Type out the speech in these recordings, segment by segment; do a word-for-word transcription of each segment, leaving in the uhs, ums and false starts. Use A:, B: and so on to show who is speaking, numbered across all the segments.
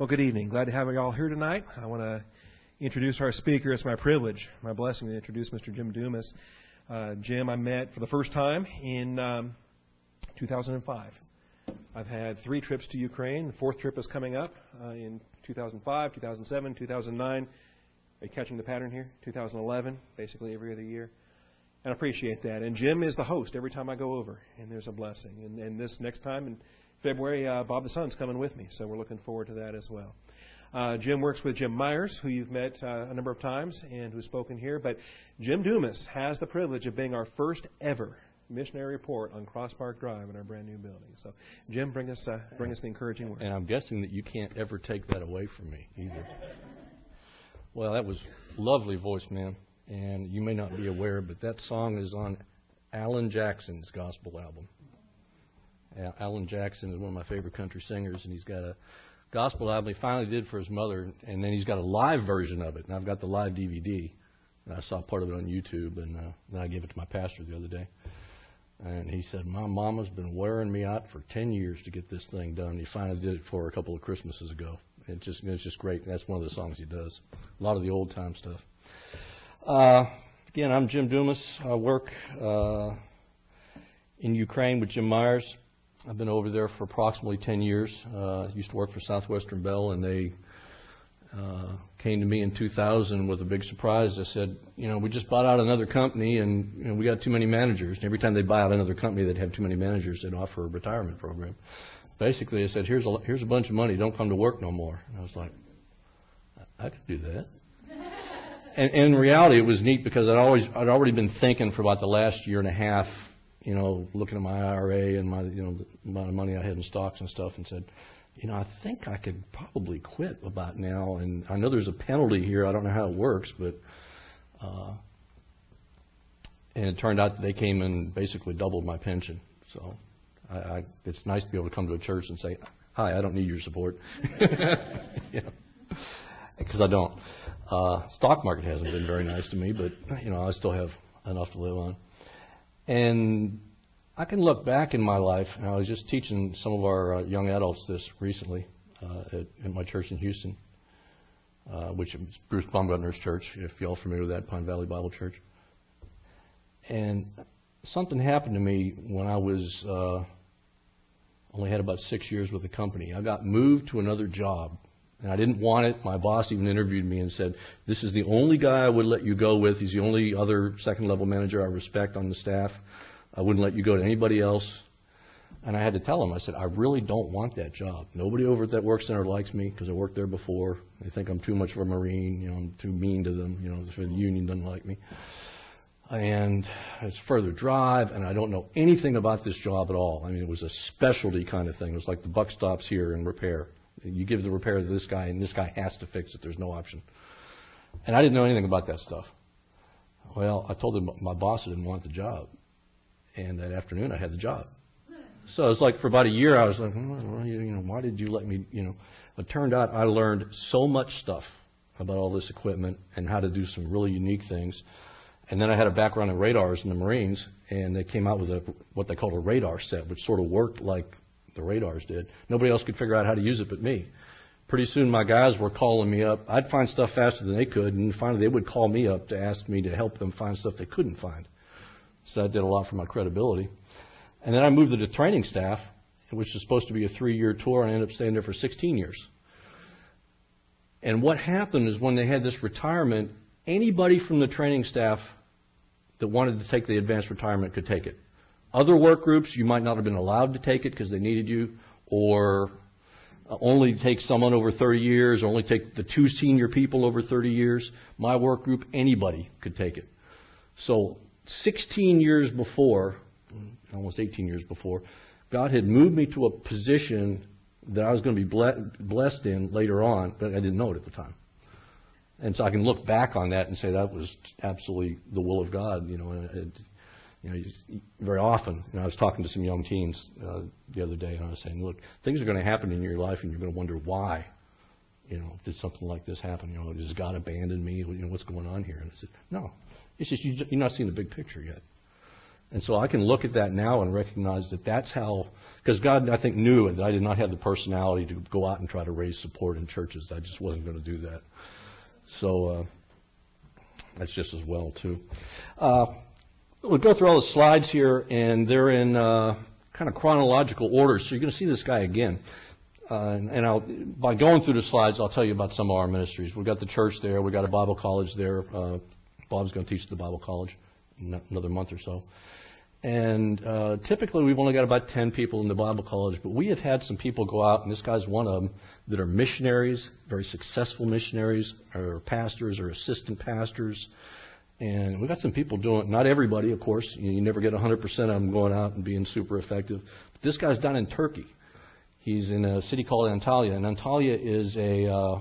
A: Well, good evening. Glad to have you all here tonight. I want to introduce our speaker. It's my privilege, my blessing to introduce Mister Jim Dumas. Uh, Jim, I met for the first time in um, two thousand five. I've had three trips to Ukraine. The fourth trip is coming up uh, in two thousand five, two thousand seven, two thousand nine. Are you catching the pattern here? two thousand eleven, basically every other year. And I appreciate that. And Jim is the host every time I go over, and there's a blessing. And, and this next time in February, uh, Bob the Son's coming with me, so we're looking forward to that as well. Uh, Jim works with Jim Myers, who you've met uh, a number of times and who's spoken here. But Jim Dumas has the privilege of being our first ever missionary report on Cross Park Drive in our brand new building. So, Jim, bring us uh, bring us the encouraging word.
B: And I'm guessing that you can't ever take that away from me either. Well, that was lovely voice, man. And you may not be aware, but that song is on Alan Jackson's gospel album. Alan Jackson is one of my favorite country singers, and he's got a gospel album he finally did for his mother, and then he's got a live version of it, and I've got the live D V D. And I saw part of it on YouTube, and uh, then I gave it to my pastor the other day. And he said, my mama's been wearing me out for ten years to get this thing done. He finally did it for her a couple of Christmases ago. It just, it's just great. That's one of the songs he does. A lot of the old-time stuff. Uh, again, I'm Jim Dumas. I work uh, in Ukraine with Jim Myers. I've been over there for approximately ten years. Uh, used to work for Southwestern Bell, and they uh, came to me in two thousand with a big surprise. They said, you know, we just bought out another company, and you know, we got too many managers. And every time they buy out another company, they'd have too many managers. They'd offer a retirement program. Basically, they said, here's a, here's a bunch of money. Don't come to work no more. And I was like, I, I could do that. and, and in reality, it was neat because I'd always I'd already been thinking for about the last year and a half, you know, looking at my I R A and my, you know, the amount of money I had in stocks and stuff, and said, you know, I think I could probably quit about now. And I know there's a penalty here. I don't know how it works, but uh, and it turned out that they came and basically doubled my pension. So I, I, it's nice to be able to come to a church and say, hi, I don't need your support, you know, because I don't. Uh, stock market hasn't been very nice to me, but you know, I still have enough to live on. And I can look back in my life, and I was just teaching some of our uh, young adults this recently uh, at, at my church in Houston, uh, which is Bruce Baumgartner's church, if you're all familiar with that, Pine Valley Bible Church. And something happened to me when I was uh, only had about six years with the company. I got moved to another job, and I didn't want it. My boss even interviewed me and said, this is the only guy I would let you go with. He's the only other second-level manager I respect on the staff. I wouldn't let you go to anybody else. And I had to tell him, I said, I really don't want that job. Nobody over at that work center likes me because I worked there before. They think I'm too much of a Marine. You know, I'm too mean to them. You know, the union doesn't like me. And it's further drive, and I don't know anything about this job at all. I mean, it was a specialty kind of thing. It was like the buck stops here in repair. You give the repair to this guy, and this guy has to fix it. There's no option. And I didn't know anything about that stuff. Well, I told him my boss didn't want the job. And that afternoon, I had the job. So it's like for about a year, I was like, well, you know, why did you let me, you know. It turned out I learned so much stuff about all this equipment and how to do some really unique things. And then I had a background in radars in the Marines, and they came out with a what they called a radar set, which sort of worked like the radars did. Nobody else could figure out how to use it but me. Pretty soon my guys were calling me up. I'd find stuff faster than they could, and finally they would call me up to ask me to help them find stuff they couldn't find. So that did a lot for my credibility. And then I moved to the training staff, which was supposed to be a three-year tour, and I ended up staying there for sixteen years. And what happened is when they had this retirement, anybody from the training staff that wanted to take the advanced retirement could take it. Other work groups, you might not have been allowed to take it because they needed you, or only take someone over thirty years, or only take the two senior people over thirty years. My work group, anybody could take it. So sixteen years before, almost eighteen years before, God had moved me to a position that I was going to be blessed in later on, but I didn't know it at the time. And so I can look back on that and say that was absolutely the will of God, you know. It, You know, very often, you know, I was talking to some young teens uh, the other day, and I was saying, look, things are going to happen in your life, and you're going to wonder why. You know, did something like this happen? You know, does God abandon me? You know, what's going on here? And I said, no, it's just you, you're not seeing the big picture yet. And so I can look at that now and recognize that that's how, because God, I think, knew that I did not have the personality to go out and try to raise support in churches. I just wasn't going to do that. So uh, that's just as well, too. Uh, we'll go through all the slides here, and they're in uh, kind of chronological order. So you're going to see this guy again. Uh, and and I'll, by going through the slides, I'll tell you about some of our ministries. We've got the church there. We've got a Bible college there. Uh, Bob's going to teach at the Bible college in another month or so. And uh, typically we've only got about ten people in the Bible college, but we have had some people go out, and this guy's one of them, that are missionaries, very successful missionaries, or pastors, or assistant pastors. And we've got some people doing it. Not everybody, of course. You, you never get one hundred percent of them going out and being super effective. But this guy's down in Turkey. He's in a city called Antalya, and Antalya is a uh,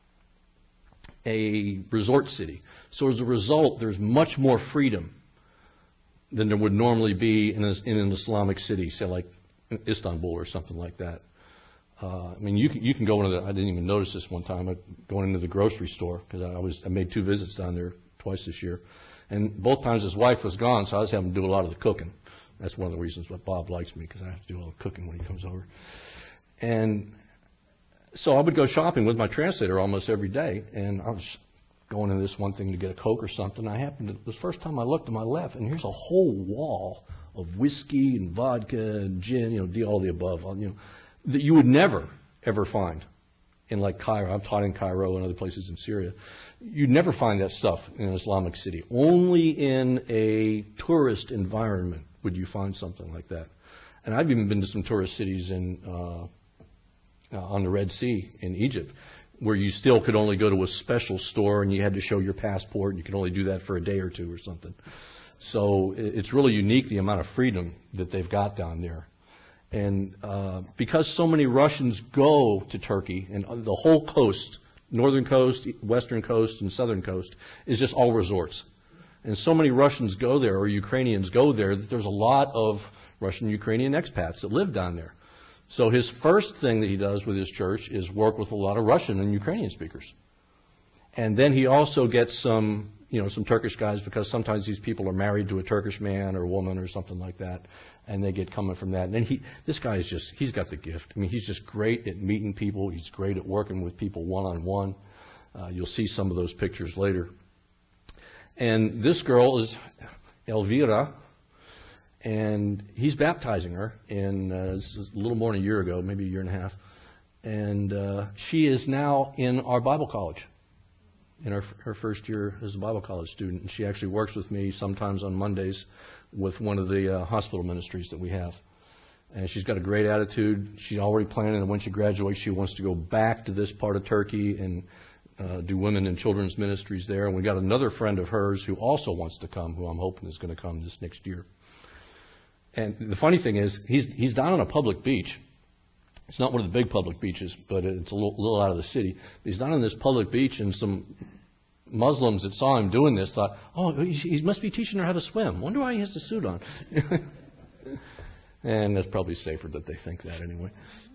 B: a resort city. So as a result, there's much more freedom than there would normally be in, a, in an Islamic city, say like Istanbul or something like that. Uh, I mean, you can, you can go into the, I didn't even notice this one time, I, going into the grocery store, because I was I made two visits down there twice this year. And both times his wife was gone, so I was having to do a lot of the cooking. That's one of the reasons why Bob likes me, because I have to do all the cooking when he comes over. And so I would go shopping with my translator almost every day, and I was going into this one thing to get a Coke or something. I happened to, the first time I looked to my left, and here's a whole wall of whiskey and vodka and gin, you know, all the above, you know, that you would never, ever find in like Cairo. I've taught in Cairo and other places in Syria. You'd never find that stuff in an Islamic city. Only in a tourist environment would you find something like that. And I've even been to some tourist cities in uh, uh, on the Red Sea in Egypt, where you still could only go to a special store and you had to show your passport, and you could only do that for a day or two or something. So it's really unique, the amount of freedom that they've got down there. And uh, because so many Russians go to Turkey, and the whole coast, northern coast, western coast, and southern coast, is just all resorts. And so many Russians go there, or Ukrainians go there, that there's a lot of Russian Ukrainian expats that live down there. So his first thing that he does with his church is work with a lot of Russian and Ukrainian speakers. And then he also gets some, you know, some Turkish guys, because sometimes these people are married to a Turkish man or woman or something like that, and they get coming from that. And then he, this guy is just, he's got the gift. I mean, he's just great at meeting people. He's great at working with people one-on-one. Uh, you'll see some of those pictures later. And this girl is Elvira, and he's baptizing her, and uh, this is a little more than a year ago, maybe a year and a half. And uh, she is now in our Bible college, in her, her first year as a Bible college student. And she actually works with me sometimes on Mondays with one of the uh, hospital ministries that we have. And she's got a great attitude. She's already planning that when she graduates, she wants to go back to this part of Turkey and uh, do women and children's ministries there. And we got another friend of hers who also wants to come, who I'm hoping is going to come this next year. And the funny thing is, he's he's down on a public beach. It's not one of the big public beaches, but it's a little, little out of the city. He's down on this public beach, and some Muslims that saw him doing this thought, oh, he must be teaching her how to swim. Wonder why he has the suit on. And it's probably safer that they think that anyway.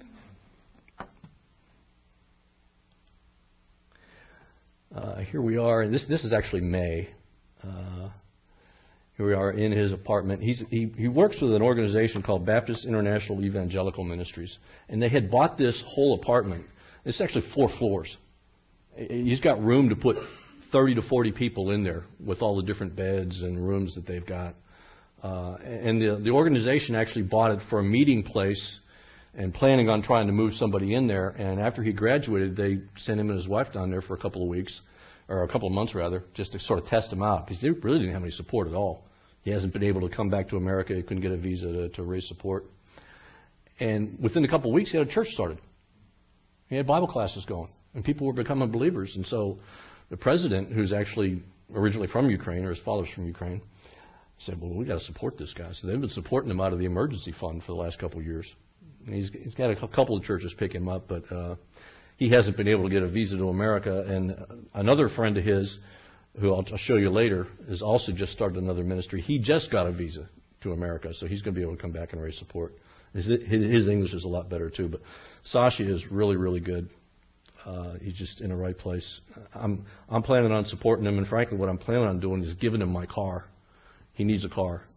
B: Uh, here we are, and this this is actually May. Uh, Here we are in his apartment. He's, he, he works with an organization called Baptist International Evangelical Ministries. And they had bought this whole apartment. It's actually four floors. He's got room to put thirty to forty people in there with all the different beds and rooms that they've got. Uh, and the, the organization actually bought it for a meeting place and planning on trying to move somebody in there. And after he graduated, they sent him and his wife down there for a couple of weeks, or a couple of months rather, just to sort of test him out, because they really didn't have any support at all. He hasn't been able to come back to America. He couldn't get a visa to, to raise support. And within a couple of weeks, he had a church started. He had Bible classes going, and people were becoming believers. And so the president, who's actually originally from Ukraine, or his father's from Ukraine, said, well, we've got to support this guy. So they've been supporting him out of the emergency fund for the last couple of years. And he's, he's got a couple of churches pick him up, but uh, he hasn't been able to get a visa to America. And another friend of his, who I'll, I'll show you later, has also just started another ministry. He just got a visa to America, so he's going to be able to come back and raise support. His, his English is a lot better, too. But Sasha is really, really good. Uh, he's just in the right place. I'm I'm planning on supporting him, and frankly, what I'm planning on doing is giving him my car. He needs a car.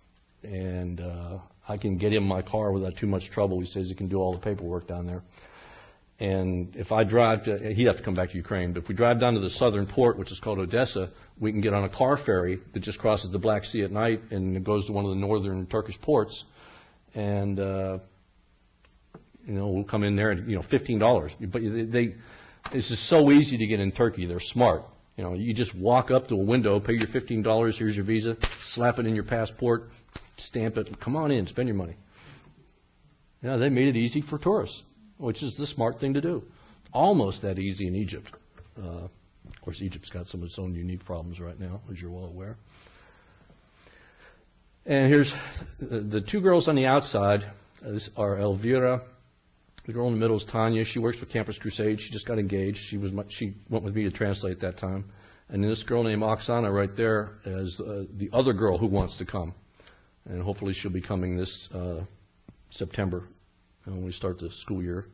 B: and uh, I can get in my car without too much trouble. He says he can do all the paperwork down there. And if I drive to, he'd have to come back to Ukraine, but if we drive down to the southern port, which is called Odessa, we can get on a car ferry that just crosses the Black Sea at night and it goes to one of the northern Turkish ports. And, uh, you know, we'll come in there and, you know, fifteen dollars. But they, it's just so easy to get in Turkey. They're smart. You know, you just walk up to a window, pay your fifteen dollars, here's your visa, slap it in your passport, stamp it, come on in, spend your money. You know, they made it easy for tourists, which is the smart thing to do. Almost that easy in Egypt. Uh, of course, Egypt's got some of its own unique problems right now, as you're well aware. And here's the two girls on the outside. Uh, this are Elvira. The girl in the middle is Tanya. She works for Campus Crusade. She just got engaged. She was my, she went with me to translate that time. And this girl named Oksana right there is uh, the other girl who wants to come. And hopefully she'll be coming this uh, September when we start the school year.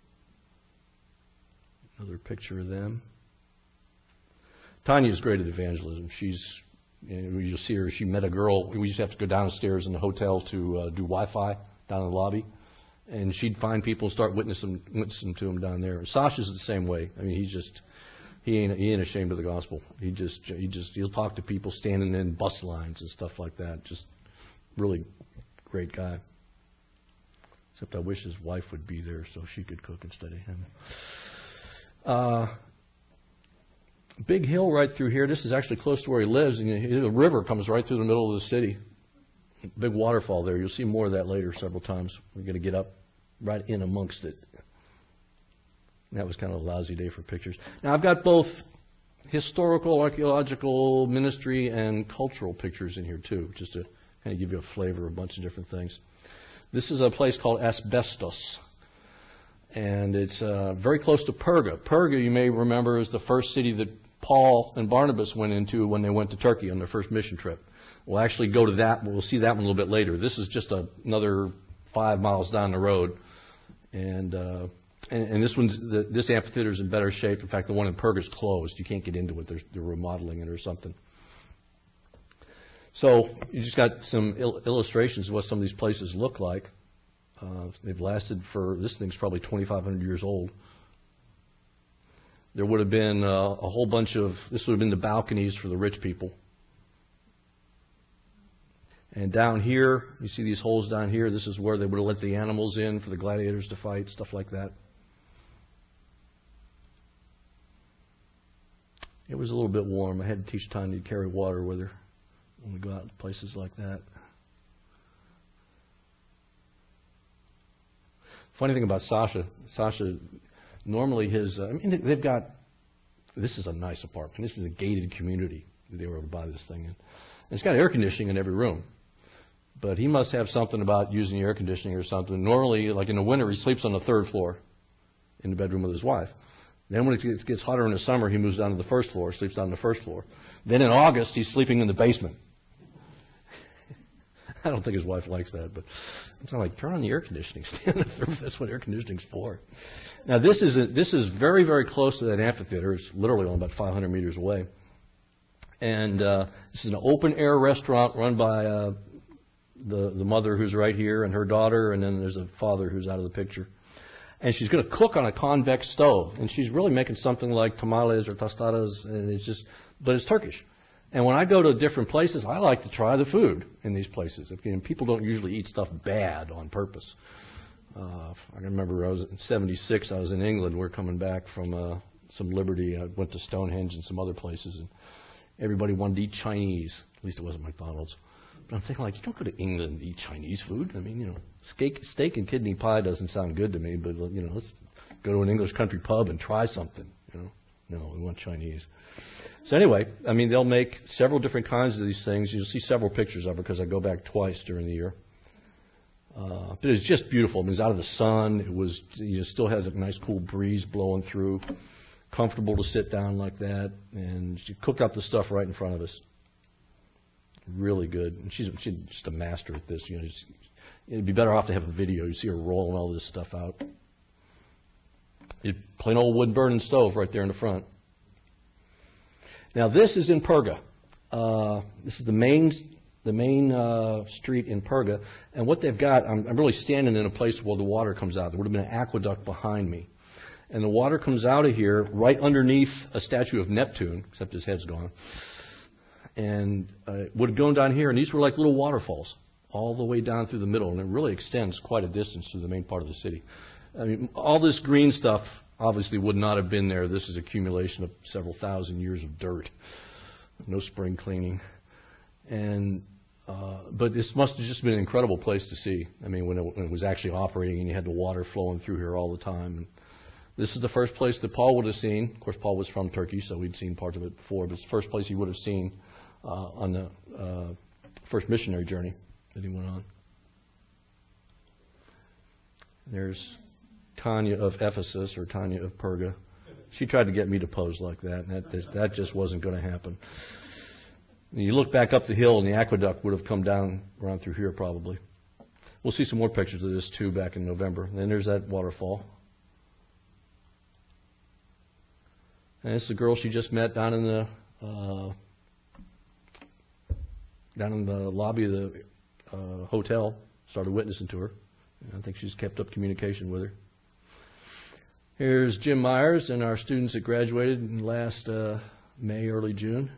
B: Another picture of them. Tanya's great at evangelism. She's, you know, you'll see her, she met a girl. We used to have to go downstairs in the hotel to uh, do Wi-Fi down in the lobby. And she'd find people and start witnessing, witnessing to them down there. And Sasha's the same way. I mean, he's just, he ain't, he ain't ashamed of the gospel. He just, he just, he'll talk to people standing in bus lines and stuff like that. Just really great guy. Except I wish his wife would be there so she could cook instead of him. Uh, big hill right through here. This is actually close to where he lives. And the river comes right through the middle of the city. Big waterfall there. You'll see more of that later several times. We're going to get up right in amongst it. And that was kind of a lousy day for pictures. Now, I've got both historical, archaeological, ministry, and cultural pictures in here, too, just to kind of give you a flavor of a bunch of different things. This is a place called Asbestos, and it's uh, very close to Perga. Perga, you may remember, is the first city that Paul and Barnabas went into when they went to Turkey on their first mission trip. We'll actually go to that. We'll see that one a little bit later. This is just a, another five miles down the road. And uh, and, and this one's the, this amphitheater is in better shape. In fact, the one in Perga is closed. You can't get into it. They're, they're remodeling it or something. So you just got some il- illustrations of what some of these places look like. Uh, they've lasted for, this thing's probably twenty-five hundred years old. There would have been uh, a whole bunch of, this would have been the balconies for the rich people. And down here, you see these holes down here, this is where they would have let the animals in for the gladiators to fight, stuff like that. It was a little bit warm. I had to teach Tanya to carry water with her when we go out to places like that. Funny thing about Sasha, Sasha, normally his, uh, I mean, they've got, this is a nice apartment. This is a gated community that they were able to buy this thing in. And it's got air conditioning in every room. But he must have something about using air conditioning or something. Normally, like in the winter, he sleeps on the third floor in the bedroom with his wife. Then when it gets hotter in the summer, he moves down to the first floor, sleeps down on the first floor. Then in August, he's sleeping in the basement. I don't think his wife likes that, but it's not like, turn on the air conditioning. Stay on the third. That's what air conditioning's for. Now, this is a, this is very, very close to that amphitheater. It's literally only about five hundred meters away. And uh, this is an open-air restaurant run by uh, the, the mother who's right here and her daughter, and then there's a father who's out of the picture. And she's going to cook on a convex stove, and she's really making something like tamales or tostadas, and it's just, but it's Turkish. And when I go to different places, I like to try the food in these places. I mean, people don't usually eat stuff bad on purpose. Uh, I remember I was in seventy-six, I was in England. We were coming back from uh, some Liberty. I went to Stonehenge and some other places, and everybody wanted to eat Chinese. At least it wasn't McDonald's. But I'm thinking, like, you don't go to England to eat Chinese food. I mean, you know, steak, steak and kidney pie doesn't sound good to me, but, you know, let's go to an English country pub and try something, you know. No, we want Chinese. So anyway, I mean, they'll make several different kinds of these things. You'll see several pictures of it because I go back twice during the year. Uh, but it's just beautiful. I mean, it was out of the sun. It was, you know, still has a nice cool breeze blowing through. Comfortable to sit down like that. And she cooked up the stuff right in front of us. Really good. And she's, she's just a master at this. You know, just, it'd be better off to have a video. You see her rolling all this stuff out. It, plain old wood burning stove right there in the front. Now this is in Perga. Uh, this is the main the main uh, street in Perga. And what they've got, I'm, I'm really standing in a place where the water comes out. There would have been an aqueduct behind me. And the water comes out of here right underneath a statue of Neptune, except his head's gone. And uh, it would have gone down here, and these were like little waterfalls all the way down through the middle, and it really extends quite a distance through the main part of the city. I mean, all this green stuff obviously would not have been there. This is accumulation of several thousand years of dirt. No spring cleaning. And uh, but this must have just been an incredible place to see. I mean, when it, when it was actually operating and you had the water flowing through here all the time. And this is the first place that Paul would have seen. Of course, Paul was from Turkey, so we'd seen parts of it before. But it's the first place he would have seen uh, on the uh, first missionary journey that he went on. There's Tanya of Ephesus, or Tanya of Perga. She tried to get me to pose like that, and that, that just wasn't going to happen. And you look back up the hill, and the aqueduct would have come down around through here probably. We'll see some more pictures of this, too, back in November. And then there's that waterfall. And it's the girl she just met down in the uh, down in the lobby of the uh, hotel. Started witnessing to her. And I think she's kept up communication with her. Here's Jim Myers and our students that graduated in last uh, May, early June.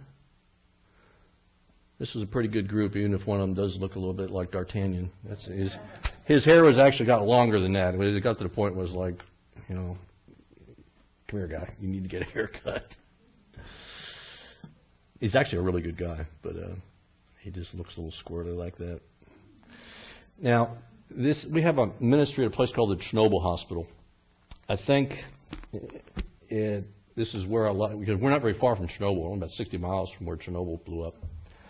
B: This was a pretty good group, even if one of them does look a little bit like D'Artagnan. That's his, his hair was actually got longer than that. It got to the point where it was like, you know, come here, guy, you need to get a haircut. He's actually a really good guy, but uh, he just looks a little squirrely like that. Now, this we have a ministry at a place called the Chernobyl Hospital. I think it, this is where a lot, because we're not very far from Chernobyl. We're about sixty miles from where Chernobyl blew up.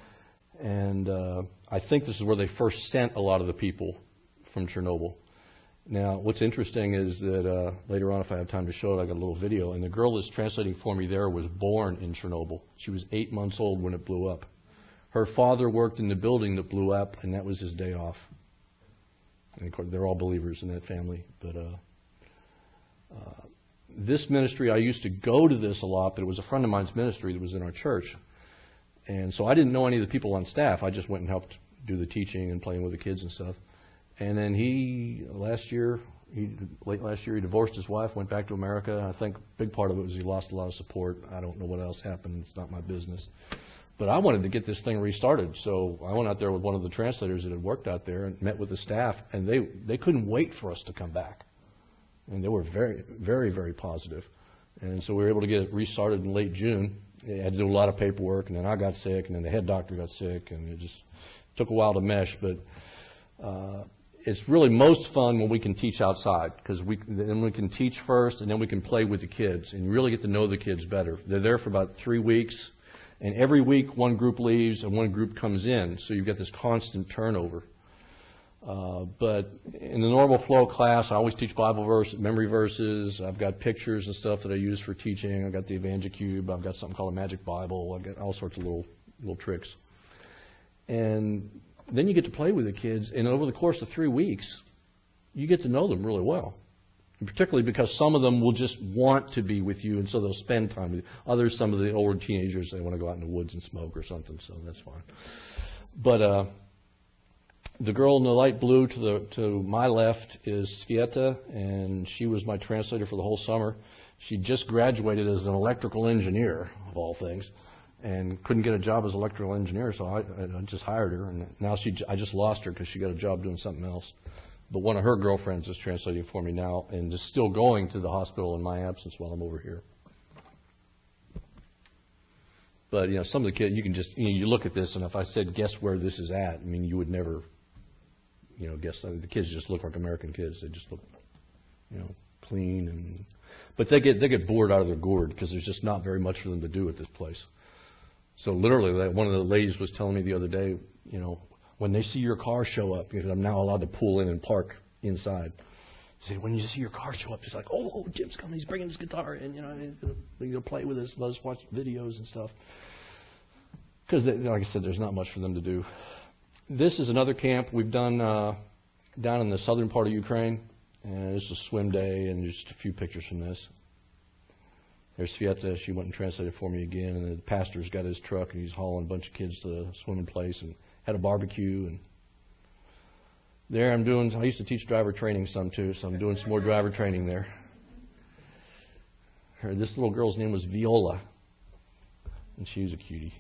B: And uh, I think this is where they first sent a lot of the people from Chernobyl. Now, what's interesting is that uh, later on, if I have time to show it, I got a little video. And the girl that's translating for me there was born in Chernobyl. She was eight months old when it blew up. Her father worked in the building that blew up, and that was his day off. And of course, they're all believers in that family. But uh, uh, this ministry, I used to go to this a lot, but it was a friend of mine's ministry that was in our church. And so I didn't know any of the people on staff. I just went and helped do the teaching and playing with the kids and stuff. And then he, last year, he, late last year, he divorced his wife, went back to America. I think a big part of it was he lost a lot of support. I don't know what else happened. It's not my business. But I wanted to get this thing restarted. So I went out there with one of the translators that had worked out there and met with the staff. And they, they couldn't wait for us to come back. And they were very, very, very positive. And so we were able to get it restarted in late June. They had to do a lot of paperwork, and then I got sick, and then the head doctor got sick, and it just took a while to mesh. But uh, it's really most fun when we can teach outside, because we then we can teach first, and then we can play with the kids and really get to know the kids better. They're there for about three weeks, and every week one group leaves and one group comes in, so you've got this constant turnover. Uh, but in the normal flow class, I always teach Bible verse, memory verses. I've got pictures and stuff that I use for teaching. I've got the EvangeCube. I've got something called a Magic Bible. I've got all sorts of little little tricks. And then you get to play with the kids. And over the course of three weeks, you get to know them really well. And particularly because some of them will just want to be with you, and so they'll spend time with you. Others, some of the older teenagers, they want to go out in the woods and smoke or something, so that's fine. But uh the girl in the light blue to the to my left is Svieta, and she was my translator for the whole summer. She just graduated as an electrical engineer, of all things, and couldn't get a job as an electrical engineer, so I, I just hired her. And now she I just lost her because she got a job doing something else. But one of her girlfriends is translating for me now, and is still going to the hospital in my absence while I'm over here. But you know, some of the kids, you can just you know, you look at this, and if I said guess where this is at, I mean, you would never. You know, guess the kids just look like American kids. They just look, you know, clean and. But they get they get bored out of their gourd because there's just not very much for them to do at this place. So literally, one of the ladies was telling me the other day, you know, when they see your car show up, because I'm now allowed to pull in and park inside. Say when you see your car show up, it's like, oh, oh, Jim's coming. He's bringing his guitar in. You know, he's gonna, he's gonna play with us, let us watch videos and stuff. Because, like I said, there's not much for them to do. This is another camp we've done uh, down in the southern part of Ukraine. And it's a swim day, and just a few pictures from this. There's Svieta. She went and translated for me again. And the pastor's got his truck, and he's hauling a bunch of kids to the swimming place and had a barbecue. And there I'm doing, I used to teach driver training some too, so I'm doing some more driver training there. Her, this little girl's name was Viola, and she was a cutie.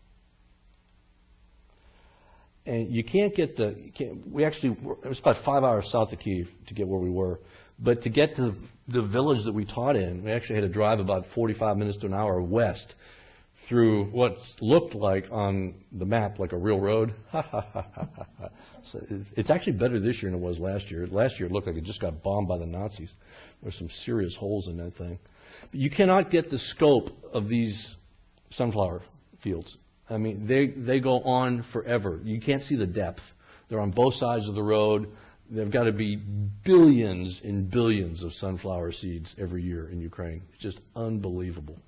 B: And you can't get the, you can't, we actually, it was about five hours south of Kyiv to get where we were. But to get to the village that we taught in, we actually had to drive about forty-five minutes to an hour west through what looked like on the map like a real road. So it's actually better this year than it was last year. Last year it looked like it just got bombed by the Nazis. There were some serious holes in that thing. But you cannot get the scope of these sunflower fields. I mean, they they go on forever. You can't see the depth. They're on both sides of the road. There've got to be billions and billions of sunflower seeds every year in Ukraine. It's just unbelievable.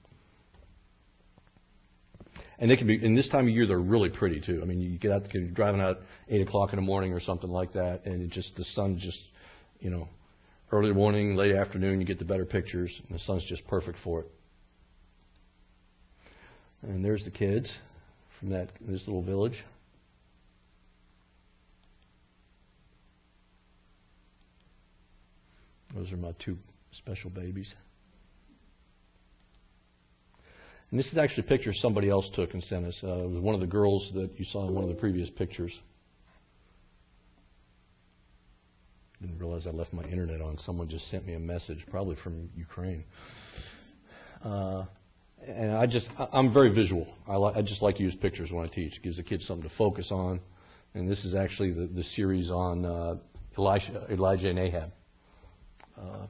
B: And they can be, in this time of year, they're really pretty too. I mean, you get out, you're driving out eight o'clock in the morning or something like that, and it just the sun just, you know, early morning, late afternoon, you get the better pictures, and the sun's just perfect for it. And there's the kids from that this little village. Those are my two special babies. And this is actually a picture somebody else took and sent us. Uh, it was one of the girls that you saw in one of the previous pictures. Didn't realize I left my internet on. Someone just sent me a message, probably from Ukraine. Uh, and I just, I'm very visual. I, li- I just like to use pictures when I teach. It gives the kids something to focus on. And this is actually the, the series on uh, Elisha, Elijah and Ahab. Uh,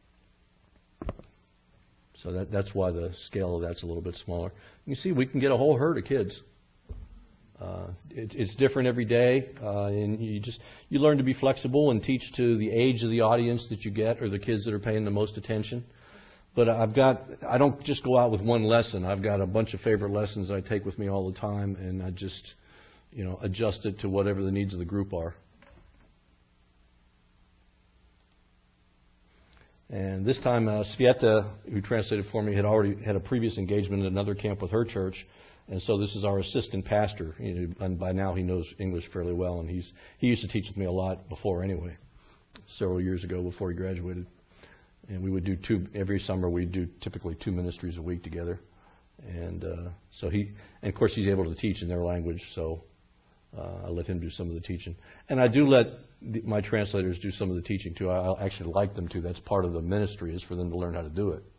B: so that, that's why the scale of that's a little bit smaller. You see, we can get a whole herd of kids. Uh, it, it's different every day, uh, and you just you learn to be flexible and teach to the age of the audience that you get, or the kids that are paying the most attention. But I've got I don't just go out with one lesson. I've got a bunch of favorite lessons I take with me all the time, and I just you know adjust it to whatever the needs of the group are. And this time, uh, Svieta, who translated for me, had already had a previous engagement at another camp with her church. And so this is our assistant pastor. You know, and by now he knows English fairly well. And he's he used to teach with me a lot before anyway, several years ago before he graduated. And we would do two, every summer we'd do typically two ministries a week together. And uh, so he, and of course he's able to teach in their language, so uh, I let him do some of the teaching. And I do let the, my translators do some of the teaching too. I, I actually like them to. That's part of the ministry, is for them to learn how to do it.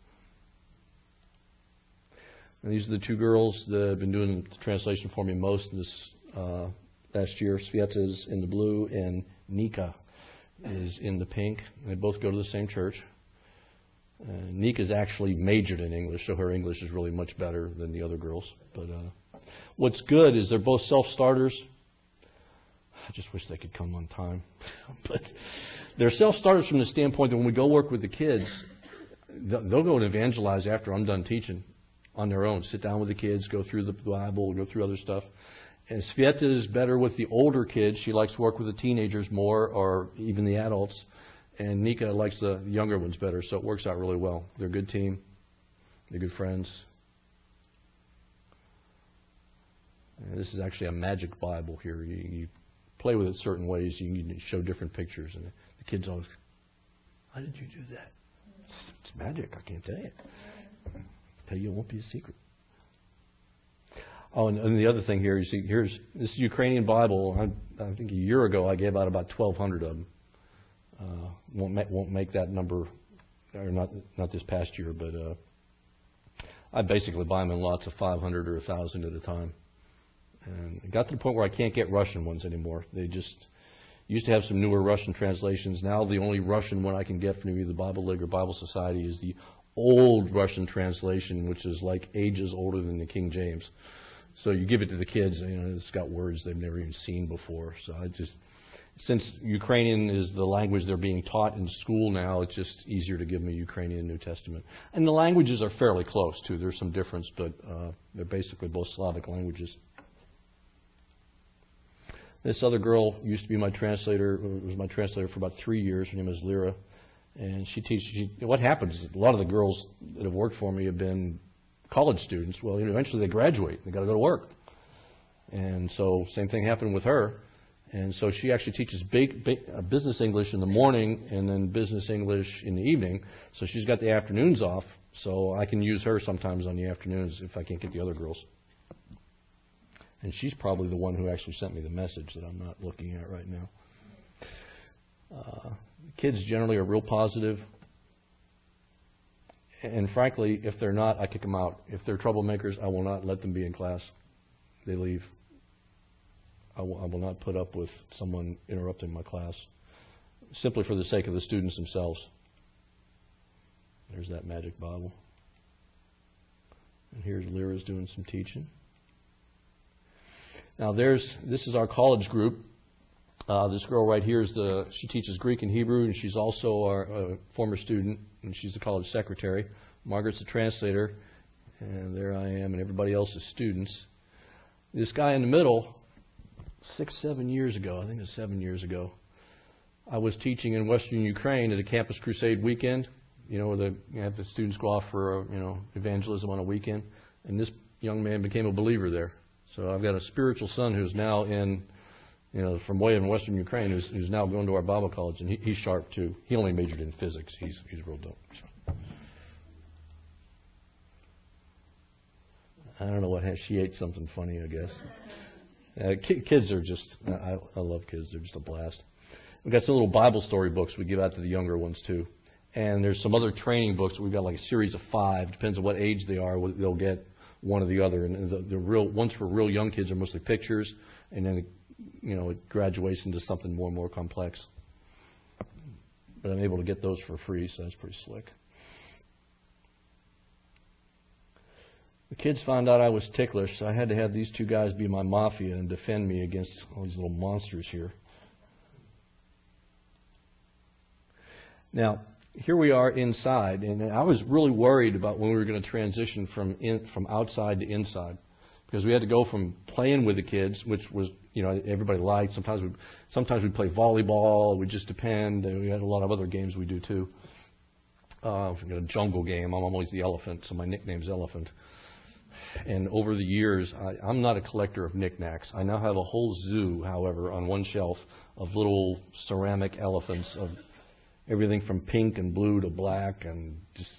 B: And these are the two girls that have been doing the translation for me most this uh, last year. Svieta is in the blue, and Nika is in the pink. They both go to the same church. Uh, Nika's actually majored in English, so her English is really much better than the other girls. But uh, what's good is they're both self-starters. I just wish they could come on time. But they're self-starters from the standpoint that when we go work with the kids, they'll go and evangelize after I'm done teaching on their own. Sit down with the kids, go through the Bible, go through other stuff. And Svieta is better with the older kids. She likes to work with the teenagers more, or even the adults. And Nika likes the younger ones better, so it works out really well. They're a good team. They're good friends. And this is actually a magic Bible here. You, you play with it certain ways. You can show different pictures. And the kids always, how did you do that? It's, it's magic. I can't tell you. I'll tell you, it won't be a secret. Oh, and, and the other thing here, you see, here's this is Ukrainian Bible. I, I think a year ago I gave out about twelve hundred of them. Uh, won't make, won't make that number, or not not this past year, but uh, I basically buy them in lots of five hundred or one thousand at a time. And it got to the point where I can't get Russian ones anymore. They just used to have some newer Russian translations. Now the only Russian one I can get from either Bible League or Bible Society is the old Russian translation, which is like ages older than the King James. So you give it to the kids, and you know, it's got words they've never even seen before. So I just, since Ukrainian is the language they're being taught in school now, it's just easier to give them a Ukrainian New Testament. And the languages are fairly close, too. There's some difference, but uh, they're basically both Slavic languages. This other girl used to be my translator, was my translator for about three years. Her name is Lyra. And she teaches, she, what happens is a lot of the girls that have worked for me have been college students. Well, you know, eventually they graduate. They've got to go to work. And so same thing happened with her. And so she actually teaches big, big, uh, business English in the morning and then business English in the evening. So she's got the afternoons off. So I can use her sometimes on the afternoons if I can't get the other girls. And she's probably the one who actually sent me the message that I'm not looking at right now. Uh, kids generally are real positive. And frankly, if they're not, I kick them out. If they're troublemakers, I will not let them be in class. They leave. I will, I will not put up with someone interrupting my class, simply for the sake of the students themselves. There's that magic Bible. And here's Lyra's doing some teaching. Now there's, this is our college group. Uh, this girl right here is the, she teaches Greek and Hebrew, and she's also our uh, former student, and she's the college secretary. Margaret's the translator, and there I am, and everybody else is students. This guy in the middle, six, seven years ago, I think it was seven years ago, I was teaching in Western Ukraine at a Campus Crusade weekend, you know, where the, you have the students go off for, you know, evangelism on a weekend, and this young man became a believer there. So I've got a spiritual son who's now in, you know, from way in Western Ukraine, who's, who's now going to our Bible college, and he, he's sharp too. He only majored in physics. He's he's real dope. So. I don't know what has, she ate something funny, I guess. Uh, ki- kids are just, I, I love kids. They're just a blast. We've got some little Bible story books we give out to the younger ones too. And there's some other training books. We've got like a series of five. Depends on what age they are. They'll get one or the other. And the, the real ones for real young kids are mostly pictures, and then it, you know it graduates into something more and more complex. But I'm able to get those for free, so that's pretty slick. The kids found out I was ticklish, so I had to have these two guys be my mafia and defend me against all these little monsters here. Now, here we are inside, and I was really worried about when we were going to transition from in, from outside to inside, because we had to go from playing with the kids, which was, you know, everybody liked. Sometimes we sometimes we play volleyball. It would just depend. And we had a lot of other games we do too. Uh, we got a jungle game. I'm always the elephant, so my nickname's Elephant. And over the years, I, I'm not a collector of knickknacks. I now have a whole zoo, however, on one shelf of little ceramic elephants of everything from pink and blue to black, and just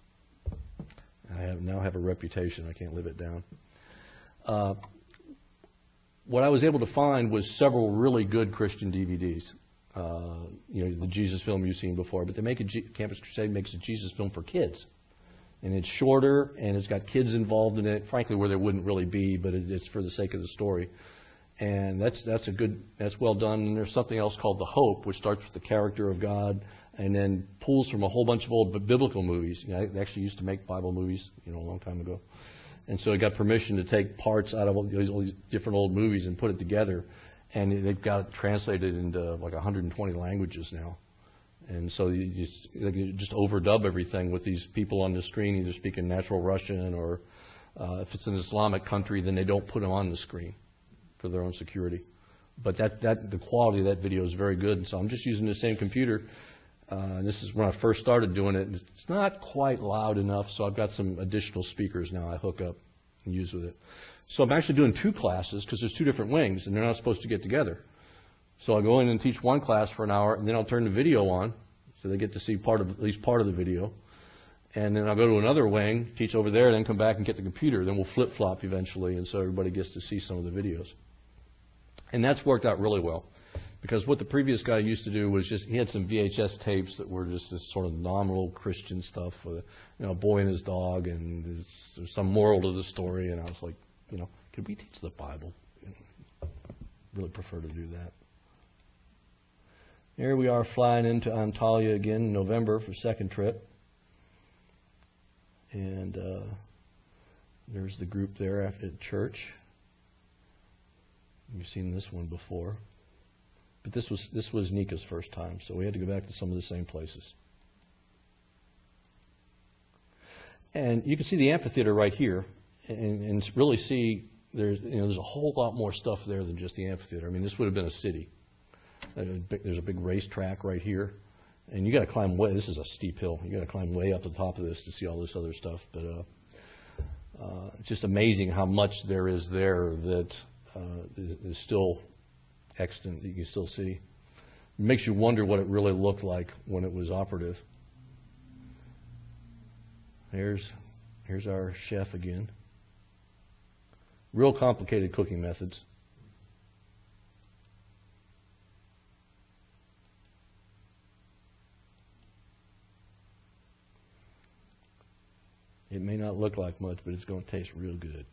B: I have now have a reputation. I can't live it down. Uh, what I was able to find was several really good Christian D V Ds. Uh, you know, the Jesus film you've seen before, but they make a G- Campus Crusade makes a Jesus film for kids. And it's shorter, and it's got kids involved in it, frankly, where there wouldn't really be, but it's for the sake of the story. And that's that's a good, that's well done. And there's something else called The Hope, which starts with the character of God, and then pulls from a whole bunch of old biblical movies. You know, they actually used to make Bible movies, you know, a long time ago. And so it got permission to take parts out of all these, all these different old movies and put it together. And they've got it translated into like one hundred twenty languages now. And so you just, you just overdub everything with these people on the screen, either speaking natural Russian or uh, if it's an Islamic country, then they don't put them on the screen for their own security. But that, that the quality of that video is very good. And so I'm just using the same computer. Uh, and this is when I first started doing it. It's not quite loud enough, so I've got some additional speakers now I hook up and use with it. So I'm actually doing two classes because there's two different wings, and they're not supposed to get together. So I go in and teach one class for an hour, and then I'll turn the video on, so they get to see part of at least part of the video. And then I'll go to another wing, teach over there, and then come back and get the computer. Then we'll flip-flop eventually, and so everybody gets to see some of the videos. And that's worked out really well, because what the previous guy used to do was just, he had some V H S tapes that were just this sort of nominal Christian stuff with, you know, a boy and his dog, and there's some moral to the story. And I was like, you know, could we teach the Bible? I really prefer to do that. Here we are flying into Antalya again in November for second trip. And uh, there's the group there after at church. You've seen this one before. But this was this was Nika's first time, so we had to go back to some of the same places. And you can see the amphitheater right here, and, and really see there's you know there's a whole lot more stuff there than just the amphitheater. I mean, this would have been a city. There's a big racetrack right here, and you got to climb way. This is a steep hill. You got to climb way up to the top of this to see all this other stuff. But uh, uh, it's just amazing how much there is there that uh, is, is still extant. You can still see. It makes you wonder what it really looked like when it was operative. Here's, here's our chef again. Real complicated cooking methods. It may not look like much, but it's going to taste real good.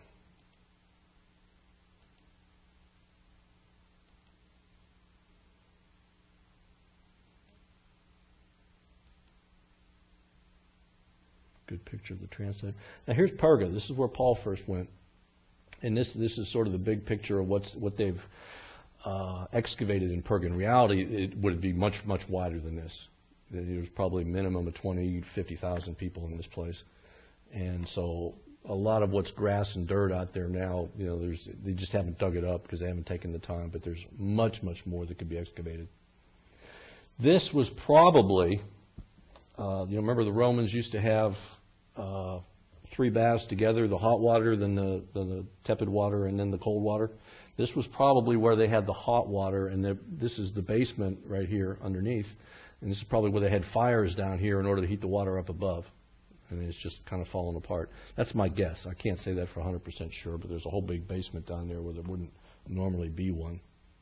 B: Good picture of the translator. Now here's Perga. This is where Paul first went, and this this is sort of the big picture of what's what they've uh, excavated in Perga. In reality, it would be much much wider than this. There was probably a minimum of twenty, fifty thousand people in this place, and so a lot of what's grass and dirt out there now, you know, there's they just haven't dug it up because they haven't taken the time. But there's much much more that could be excavated. This was probably. Uh, you know, remember the Romans used to have uh, three baths together, the hot water, then the, then the tepid water, and then the cold water. This was probably where they had the hot water, and the, this is the basement right here underneath. And this is probably where they had fires down here in order to heat the water up above. And it's just kind of fallen apart. That's my guess. I can't say that for one hundred percent sure, but there's a whole big basement down there where there wouldn't normally be one.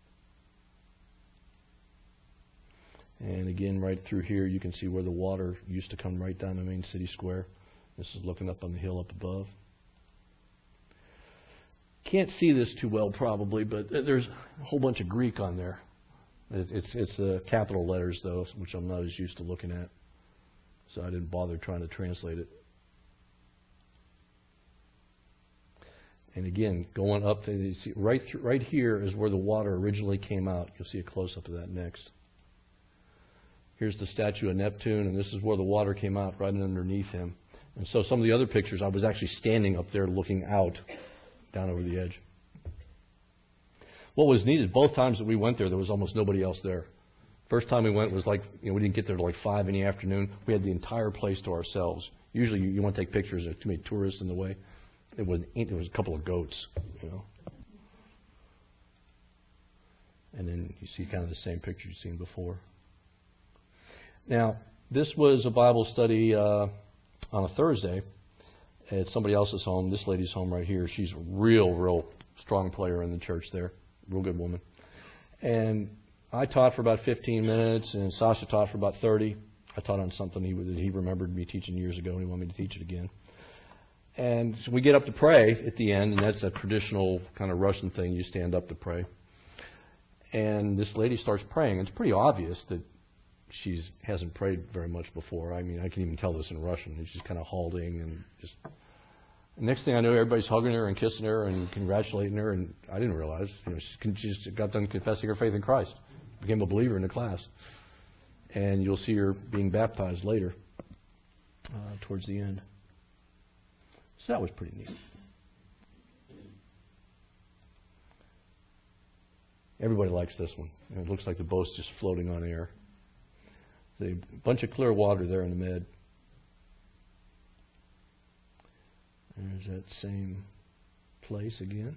B: And again, right through here, you can see where the water used to come right down the main city square. This is looking up on the hill up above. Can't see this too well, probably, but there's a whole bunch of Greek on there. It's it's, it's the capital letters, though, which I'm not as used to looking at. So I didn't bother trying to translate it. And again, going up to you see right th- right here is where the water originally came out. You'll see a close up of that next. Here's the statue of Neptune, and this is where the water came out right underneath him. And so some of the other pictures, I was actually standing up there looking out down over the edge. What was needed, both times that we went there, there was almost nobody else there. First time we went was like, you know, we didn't get there till like five in the afternoon. We had the entire place to ourselves. Usually you, you want to take pictures, there are too many tourists in the way. It was, it was a couple of goats, you know. And then you see kind of the same picture you've seen before. Now, this was a Bible study uh, on a Thursday at somebody else's home. This lady's home right here. She's a real, real strong player in the church there. Real good woman. And I taught for about fifteen minutes, and Sasha taught for about thirty. I taught on something he, that he remembered me teaching years ago, and he wanted me to teach it again. And so we get up to pray at the end, and that's a traditional kind of Russian thing. You stand up to pray. And this lady starts praying. It's pretty obvious that she hasn't prayed very much before. I mean, I can even tell this in Russian. She's kind of halting and just. And next thing I know, everybody's hugging her and kissing her and congratulating her. And I didn't realize, you know, she just got done confessing her faith in Christ, became a believer in the class. And you'll see her being baptized later, uh, towards the end. So that was pretty neat. Everybody likes this one. And it looks like the boat's just floating on air. There's a bunch of clear water there in the mid. There's that same place again.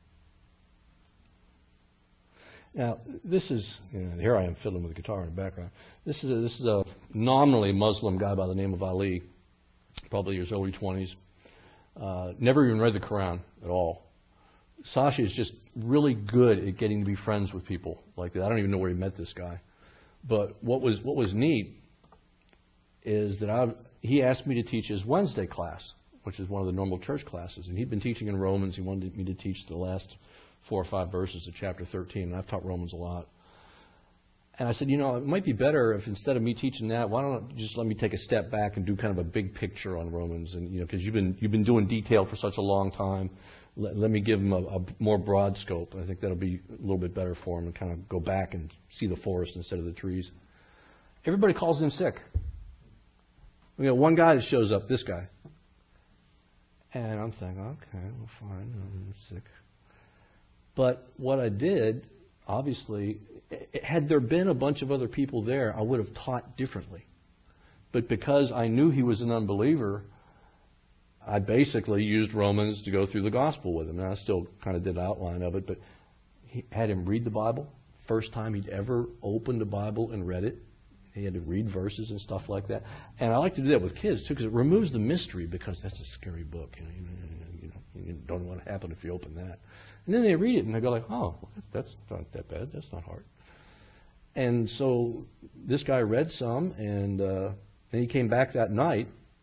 B: Now, this is, you know, here I am fiddling with the guitar in the background. This is a, this is a nominally Muslim guy by the name of Ali, probably in his early twenties. Uh, never even read the Quran at all. Sasha is just really good at getting to be friends with people like that. I don't even know where he met this guy. But what was what was neat is that I, he asked me to teach his Wednesday class, which is one of the normal church classes. And he'd been teaching in Romans. He wanted me to teach the last four or five verses of chapter thirteen. And I've taught Romans a lot. And I said, you know, it might be better if instead of me teaching that, why don't you just let me take a step back and do kind of a big picture on Romans? And, you know, because you've been you've been doing detail for such a long time. Let, let me give him a, a more broad scope. I think that'll be a little bit better for him and kind of go back and see the forest instead of the trees. Everybody calls him sick. We got one guy that shows up, this guy. And I'm thinking, okay, well, fine, I'm sick. But what I did, obviously, had there been a bunch of other people there, I would have taught differently. But because I knew he was an unbeliever, I basically used Romans to go through the gospel with him. And I still kind of did an outline of it, but he had him read the Bible. First time he'd ever opened a Bible and read it. He had to read verses and stuff like that. And I like to do that with kids, too, because it removes the mystery, because that's a scary book. You know, you, know, you don't know what will happen if you open that. And then they read it, and they go like, oh, that's not that bad. That's not hard. And so this guy read some, and uh, then he came back that night,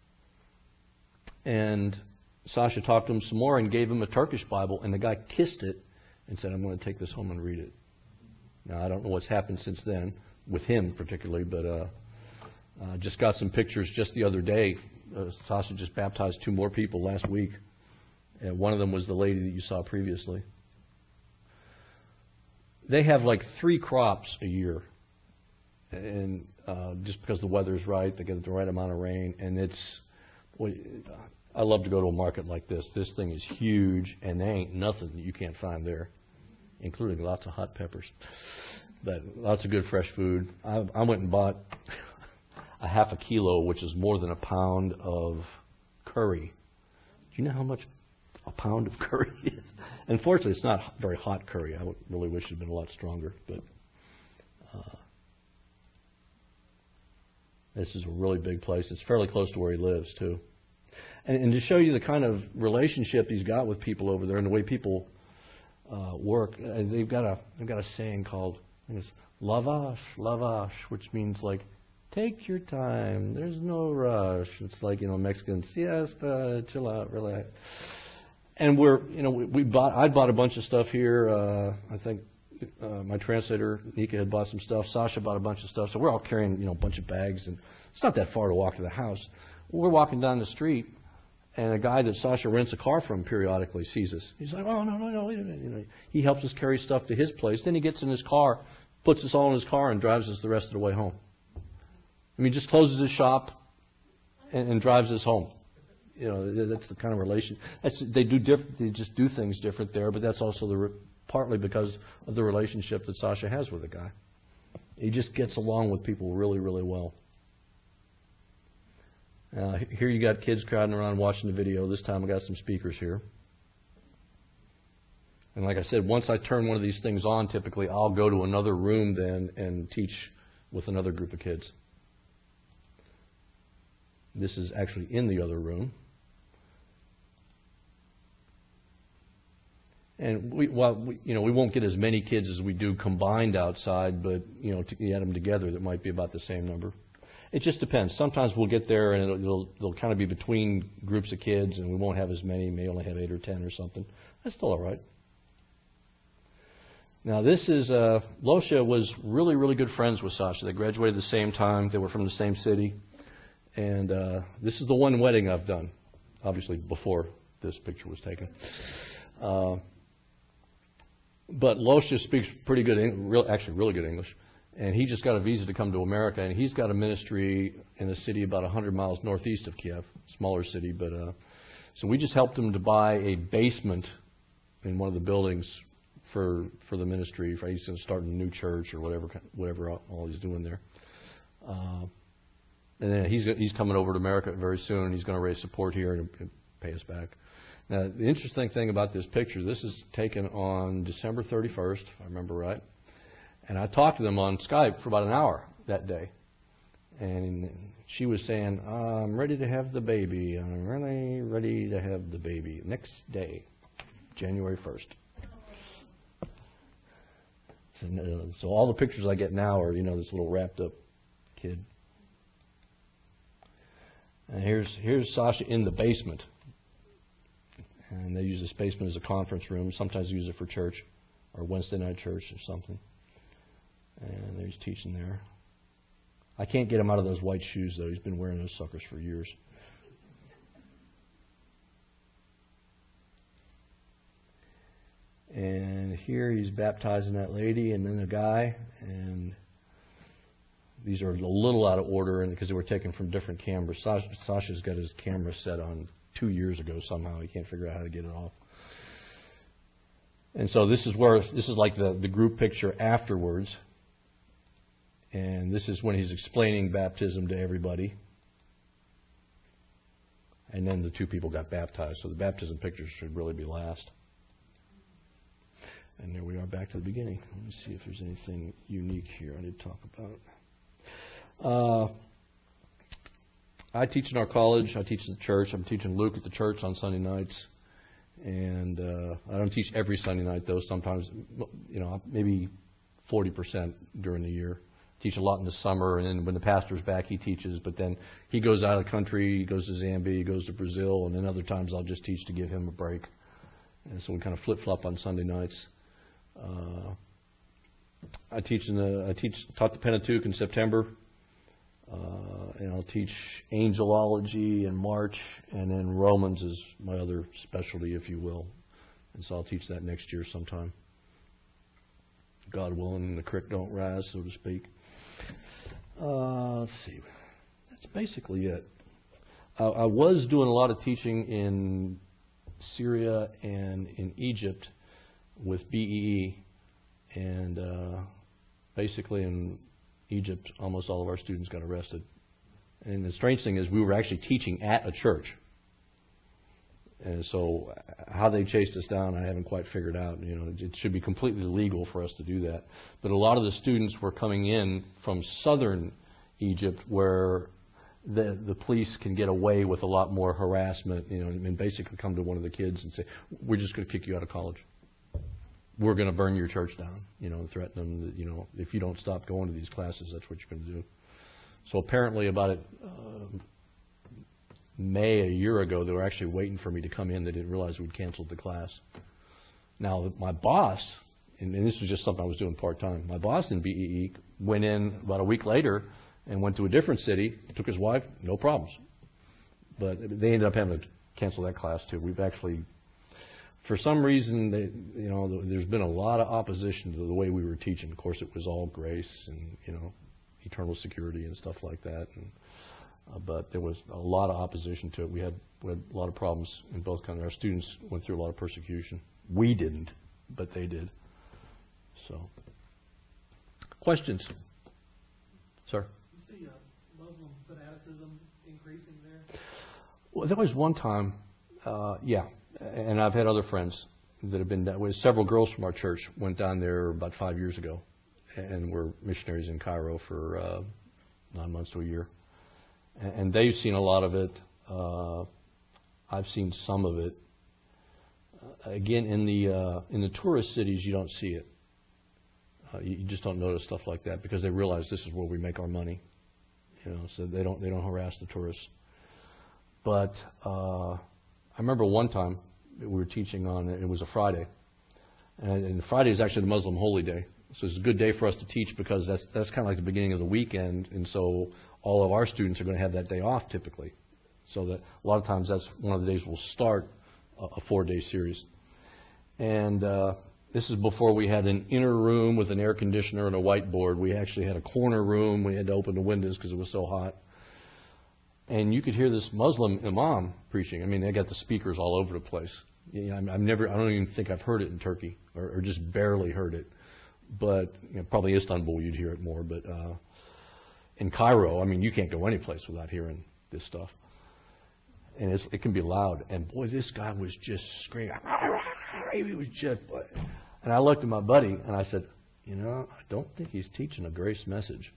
B: and Sasha talked to him some more and gave him a Turkish Bible, and the guy kissed it and said, I'm going to take this home and read it. Now, I don't know what's happened since then, with him particularly, but uh, uh, just got some pictures just the other day. Uh, Sasha just baptized two more people last week, and one of them was the lady that you saw previously. They have like three crops a year, and uh, just because the weather's right, they get the right amount of rain, and it's. Well, I love to go to a market like this. This thing is huge, and there ain't nothing that you can't find there, including lots of hot peppers, but lots of good fresh food. I, I went and bought a half a kilo, which is more than a pound of curry. Do you know how much a pound of curry is? Unfortunately, it's not very hot curry. I would really wish it had been a lot stronger, but uh, this is a really big place. It's fairly close to where he lives, too. And, and to show you the kind of relationship he's got with people over there and the way people uh, work, uh, they've got a they've got a saying called I think it's lavash, lavash, which means like take your time. There's no rush. It's like, you know, Mexican siesta, chill out, relax. And we're you know we, we bought I bought a bunch of stuff here. Uh, I think. Uh, my translator, Nika, had bought some stuff. Sasha bought a bunch of stuff. So we're all carrying, you know, a bunch of bags. And it's not that far to walk to the house. We're walking down the street, and a guy that Sasha rents a car from periodically sees us. He's like, oh, no, no, no, wait a minute. You know, he helps us carry stuff to his place. Then he gets in his car, puts us all in his car, and drives us the rest of the way home. I mean, just closes his shop and, and drives us home. You know, that's the kind of relation. That's, they do diff- They just do things different there, but that's also the... Re- partly because of the relationship that Sasha has with the guy. He just gets along with people really, really well. Uh, here you got kids crowding around watching the video. This time I got some speakers here. And like I said, once I turn one of these things on, typically I'll go to another room then and teach with another group of kids. This is actually in the other room. And we, well, we, you know, we won't get as many kids as we do combined outside, but you know, to add them together, that might be about the same number. It just depends. Sometimes we'll get there, and it'll, it'll, it'll kind of be between groups of kids, and we won't have as many. May only have eight or ten or something. That's still all right. Now, this is uh, Losha was really, really good friends with Sasha. They graduated at the same time. They were from the same city, and uh, this is the one wedding I've done. Obviously, before this picture was taken. Uh, But Losha speaks pretty good, real, actually really good English, and he just got a visa to come to America, and he's got a ministry in a city about one hundred miles northeast of Kiev, smaller city. But uh, so we just helped him to buy a basement in one of the buildings for for the ministry. For he's going to start a new church or whatever, whatever all he's doing there. Uh, and then he's he's coming over to America very soon, and he's going to raise support here and pay us back. Now, the interesting thing about this picture, this is taken on December thirty-first, if I remember right. And I talked to them on Skype for about an hour that day. And she was saying, I'm ready to have the baby. I'm really ready to have the baby. Next day, January first. So, so all the pictures I get now are, you know, this little wrapped up kid. And here's here's Sasha in the basement. And they use this basement as a conference room. Sometimes they use it for church or Wednesday night church or something. And he's teaching there. I can't get him out of those white shoes, though. He's been wearing those suckers for years. And here he's baptizing that lady and then a guy. And these are a little out of order because they were taken from different cameras. Sasha, Sasha's got his camera set on two years ago somehow. He can't figure out how to get it off. And so this is where this is like the, the group picture afterwards. And this is when he's explaining baptism to everybody. and then the two people got baptized. So the baptism pictures should really be last. And there we are back to the beginning. Let me see if there's anything unique here I need to talk about. Uh, I teach in our college. I teach in the church. I'm teaching Luke at the church on Sunday nights. And uh, I don't teach every Sunday night, though. Sometimes, you know, maybe forty percent during the year. Teach a lot in the summer, and then when the pastor's back, he teaches. But then he goes out of the country, he goes to Zambia, he goes to Brazil, and then other times I'll just teach to give him a break. And so we kind of flip-flop on Sunday nights. Uh, I teach in the I teach taught the Pentateuch in September, uh, and I'll teach angelology in March, and then Romans is my other specialty, if you will. And so I'll teach that next year sometime. God willing, the creek don't rise, so to speak. Uh, let's see. That's basically it. I, I was doing a lot of teaching in Syria and in Egypt with B E E. And uh, basically in Egypt, almost all of our students got arrested. And the strange thing is we were actually teaching at a church. And so how they chased us down, I haven't quite figured out. You know, it should be completely legal for us to do that. But a lot of the students were coming in from southern Egypt, where the the police can get away with a lot more harassment. You know, and basically come to one of the kids and say, "We're just going to kick you out of college. We're going to burn your church down." You know, and threaten them that, you know, if you don't stop going to these classes, that's what you're going to do. So apparently, about it. Uh, May a year ago, they were actually waiting for me to come in. They didn't realize we'd canceled the class. Now, my boss, and, and this was just something I was doing part-time, my boss in B E E went in about a week later and went to a different city, took his wife, no problems. But they ended up having to cancel that class, too. We've actually, for some reason, they, you know, there's been a lot of opposition to the way we were teaching. Of course, it was all grace and, you know, eternal security and stuff like that. And Uh, but there was a lot of opposition to it. We had, we had a lot of problems in both countries. Our students went through a lot of persecution. We didn't, but they did. So, questions? Sir?
C: You see uh, Muslim fanaticism increasing there?
B: Well, there was one time, uh, yeah, and I've had other friends that have been that way. Several girls from our church went down there about five years ago and were missionaries in Cairo for uh, nine months to a year. And they've seen a lot of it. Uh, I've seen some of it. Uh, again, in the uh, in the tourist cities, you don't see it. Uh, you, you just don't notice stuff like that because they realize this is where we make our money. You know, so they don't they don't harass the tourists. But uh, I remember one time we were teaching on it was a Friday, and, and Friday is actually the Muslim holy day. So it's a good day for us to teach because that's that's kind of like the beginning of the weekend, and so all of our students are going to have that day off typically. So that a lot of times that's one of the days we'll start a, a four-day series. And uh, this is before we had an inner room with an air conditioner and a whiteboard. We actually had a corner room. We had to open the windows because it was so hot. And you could hear this Muslim imam preaching. I mean, they got the speakers all over the place. Yeah, I've never, I don't even think I've heard it in Turkey, or, or just barely heard it. But you know, probably Istanbul, you'd hear it more. But uh, in Cairo, I mean, you can't go any place without hearing this stuff. And it's, it can be loud. And boy, this guy was just screaming. He was just. And I looked at my buddy and I said, you know, I don't think he's teaching a grace message.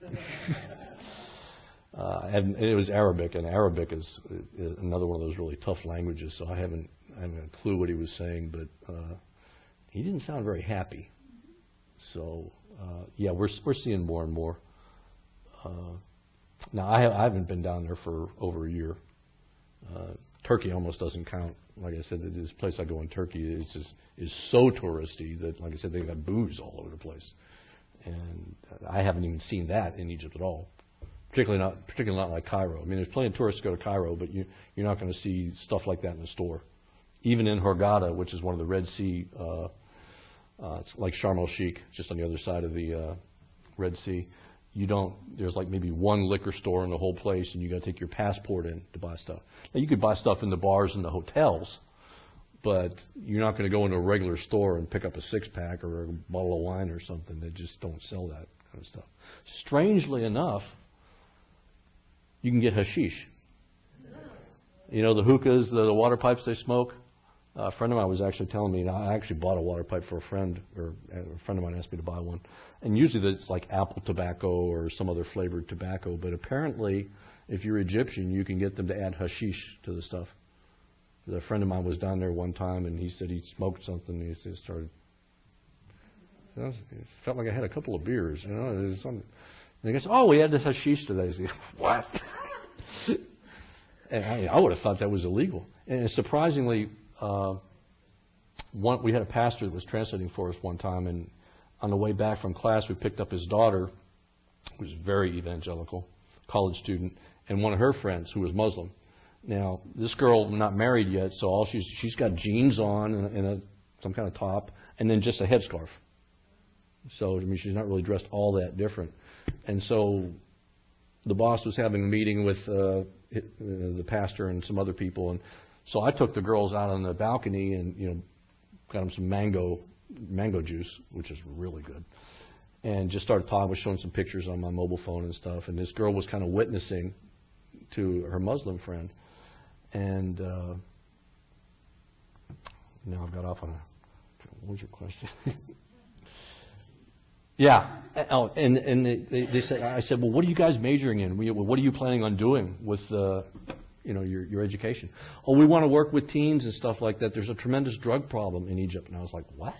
B: uh, and it was Arabic, and Arabic is, is another one of those really tough languages. So I haven't, I haven't a clue what he was saying, but uh, he didn't sound very happy. So uh, yeah, we're we're seeing more and more. Uh, now, I, have, I haven't been down there for over a year. Uh, Turkey almost doesn't count. Like I said, this place I go in Turkey is just is so touristy that, like I said, they've got booze all over the place, and I haven't even seen that in Egypt at all. Particularly not, particularly not like Cairo. I mean, there's plenty of tourists go to Cairo, but you, you're not going to see stuff like that in the store. Even in Hurghada, which is one of the Red Sea, uh, uh, it's like Sharm el-Sheikh, just on the other side of the uh, Red Sea. You don't. There's like maybe one liquor store in the whole place, and you got to take your passport in to buy stuff. Now you could buy stuff in the bars and the hotels, but you're not going to go into a regular store and pick up a six pack or a bottle of wine or something. They just don't sell that kind of stuff. Strangely enough, you can get hashish. You know, the hookahs, the, the water pipes they smoke. Uh, a friend of mine was actually telling me, and I actually bought a water pipe for a friend, or a friend of mine asked me to buy one. And usually it's like apple tobacco or some other flavored tobacco. But apparently, if you're Egyptian, you can get them to add hashish to the stuff. A friend of mine was down there one time, and he said he smoked something. And he started. You know, it felt like I had a couple of beers. You know, there's something. And he goes, "Oh, we had this hashish today." I said, "What?" And I, I would have thought that was illegal. And surprisingly, uh, one, we had a pastor that was translating for us one time, and on the way back from class, we picked up his daughter, who was very evangelical, college student, and one of her friends who was Muslim. Now, this girl not married yet, so all she's she's got jeans on and, and a, some kind of top, and then just a headscarf. So I mean, she's not really dressed all that different. And so the boss was having a meeting with uh, the pastor and some other people, and so I took the girls out on the balcony and you know got them some mango mango juice, which is really good, and just started talking. I was showing some pictures on my mobile phone and stuff, and this girl was kind of witnessing to her Muslim friend, and uh, now I've got off on a. What was your question? Yeah. Oh, and and they, they, they said, I said, well, what are you guys majoring in? What are you planning on doing with, uh, you know, your your education? Oh, we want to work with teens and stuff like that. There's a tremendous drug problem in Egypt. And I was like, what?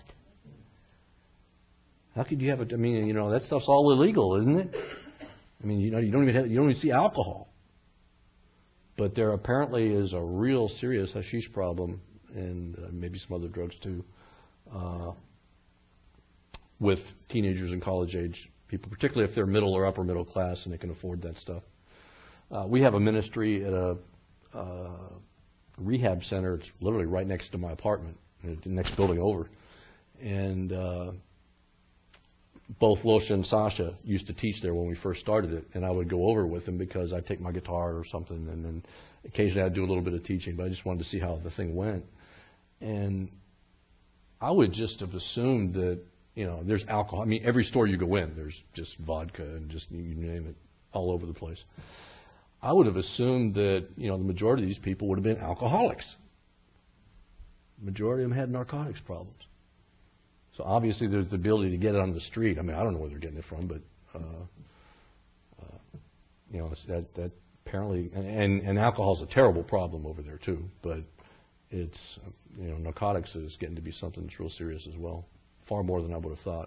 B: How could you have a? I mean, you know, that stuff's all illegal, isn't it? I mean, you know, you don't even have, you don't even see alcohol. But there apparently is a real serious hashish problem, and uh, maybe some other drugs too. Uh, with teenagers and college-age people, particularly if they're middle or upper middle class and they can afford that stuff. Uh, we have a ministry at a uh, rehab center. It's literally right next to my apartment, the next building over. And uh, both Losha and Sasha used to teach there when we first started it, and I would go over with them because I'd take my guitar or something, and then occasionally I'd do a little bit of teaching, but I just wanted to see how the thing went. And I would just have assumed that You know, there's alcohol. I mean, every store you go in, there's just vodka and just, you name it, all over the place. I would have assumed that, you know, the majority of these people would have been alcoholics. The majority of them had narcotics problems. So obviously there's the ability to get it on the street. I mean, I don't know where they're getting it from, but, uh, uh, you know, it's that, that apparently, and, and alcohol is a terrible problem over there too, but it's, you know, narcotics is getting to be something that's real serious as well. Far more than I would have thought.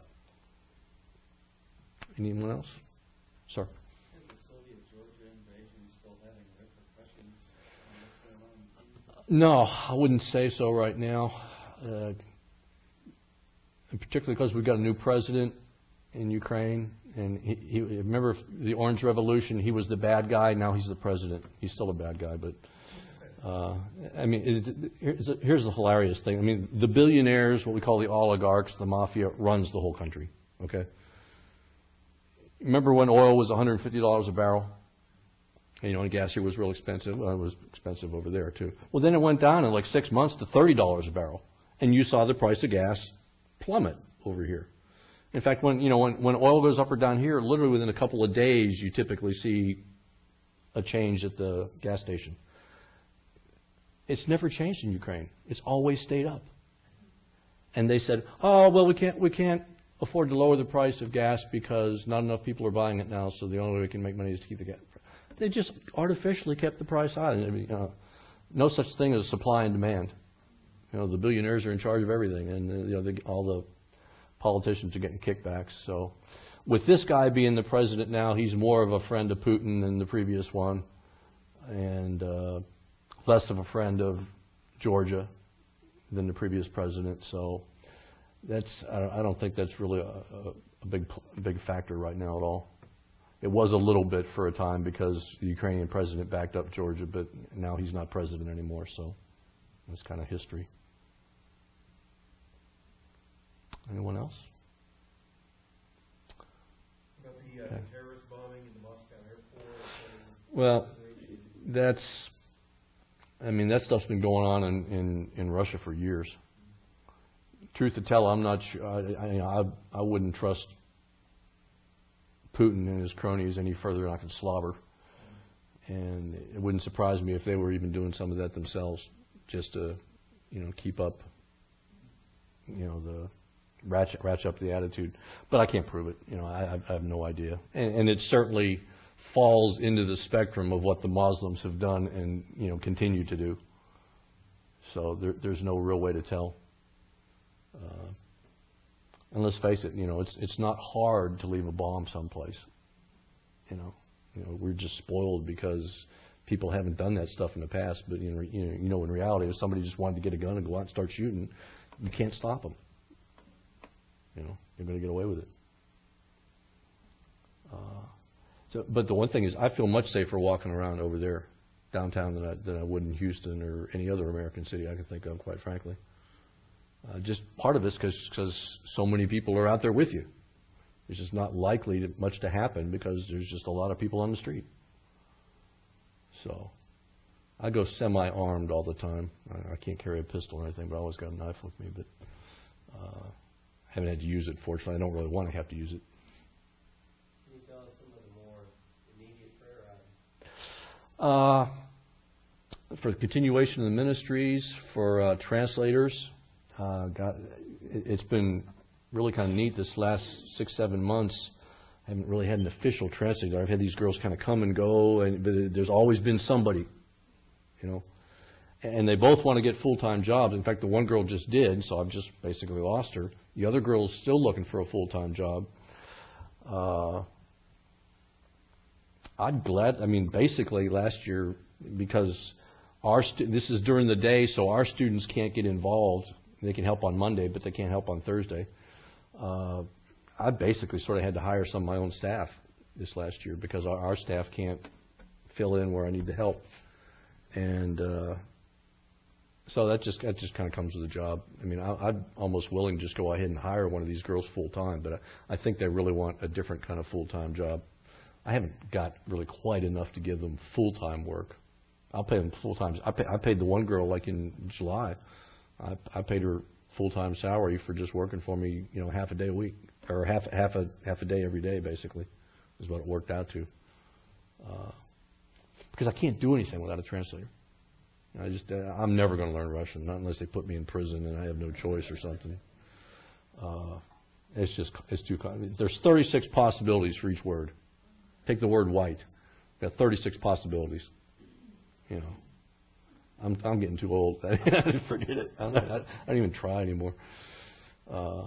B: Anyone else? Sir?
D: Is the Soviet Georgia invasion still having repercussions on what's going on?
B: No, I wouldn't say so right now. Uh, and particularly because we've got a new president in Ukraine. And he, he, remember the Orange Revolution, he was the bad guy. Now he's the president. He's still a bad guy, but... Uh, I mean, it, here's, a, here's the hilarious thing. I mean, the billionaires, what we call the oligarchs, the mafia, runs the whole country. Okay. Remember when oil was one hundred fifty dollars a barrel? And, you know, and gas here was real expensive. Well, it was expensive over there too. Well, then it went down in like six months to thirty dollars a barrel, and you saw the price of gas plummet over here. In fact, when you know when, when oil goes up or down here, literally within a couple of days, you typically see a change at the gas station. It's never changed in Ukraine. It's always stayed up. And they said, "Oh, well, we can't we can't afford to lower the price of gas because not enough people are buying it now. So the only way we can make money is to keep the gas." They just artificially kept the price high. I mean, you know, no such thing as supply and demand. You know, the billionaires are in charge of everything, and uh, you know, the, all the politicians are getting kickbacks. So, with this guy being the president now, he's more of a friend of Putin than the previous one, and uh, less of a friend of Georgia than the previous president. So that's I don't think that's really a, a big a big factor right now at all. It was a little bit for a time because the Ukrainian president backed up Georgia, but now he's not president anymore. So that's kind of history. Anyone else?
A: About the, uh,
B: Okay.
A: the terrorist bombing in the Moscow airport. and-
B: Well, that's. I mean, that stuff's been going on in, in, in Russia for years. Truth to tell, I'm not sure. I, I, I wouldn't trust Putin and his cronies any further than I could slobber. And it wouldn't surprise me if they were even doing some of that themselves, just to, you know, keep up, you know, the ratchet, ratchet up the attitude. But I can't prove it. You know, I, I have no idea. And, and it certainly falls into the spectrum of what the Muslims have done and, you know, continue to do. So there, there's no real way to tell. Uh, and let's face it, you know, it's it's not hard to leave a bomb someplace. You know, you know, we're just spoiled because people haven't done that stuff in the past. But you know, you know, you know in reality, if somebody just wanted to get a gun and go out and start shooting, you can't stop them. You know, you're going to get away with it. Uh, so, but the one thing is, I feel much safer walking around over there downtown than I, than I would in Houston or any other American city I can think of, quite frankly. Uh, just part of it's because so many people are out there with you. It's just not likely to, much to happen because there's just a lot of people on the street. So I go semi-armed all the time. I, I can't carry a pistol or anything, but I always got a knife with me. But uh, I haven't had to use it, fortunately. I don't really want to have to use it.
D: Can you tell us some of the more immediate prayer items?
B: Uh, for the continuation of the ministries, for uh, translators, uh, got, it, it's been really kind of neat this last six, seven months. I haven't really had an official translator. I've had these girls kind of come and go, and but there's always been somebody, you know. And they both want to get full-time jobs. In fact, the one girl just did, so I've just basically lost her. The other girl is still looking for a full-time job. Uh, I'm glad. I mean, basically last year, because our stu- this is during the day, so our students can't get involved. They can help on Monday, but they can't help on Thursday. Uh, I basically sort of had to hire some of my own staff this last year because our, our staff can't fill in where I need the help. And uh, so that just that just kind of comes with the job. I mean, I, I'm almost willing to just go ahead and hire one of these girls full-time, but I, I think they really want a different kind of full-time job. I haven't got really quite enough to give them full-time work. I'll pay them full-time. I, pay, I paid the one girl, like in July, I, I paid her full-time salary for just working for me, you know, half a day a week, or half half a half a day every day, basically, is what it worked out to. Uh, because I can't do anything without a translator. I just uh, I'm never going to learn Russian, not unless they put me in prison and I have no choice or something. Uh, it's just it's too. There's thirty-six possibilities for each word. Take the word white. Got thirty-six possibilities. You know. I'm, I'm getting too old. Forget it. I don't, I don't even try anymore. Uh,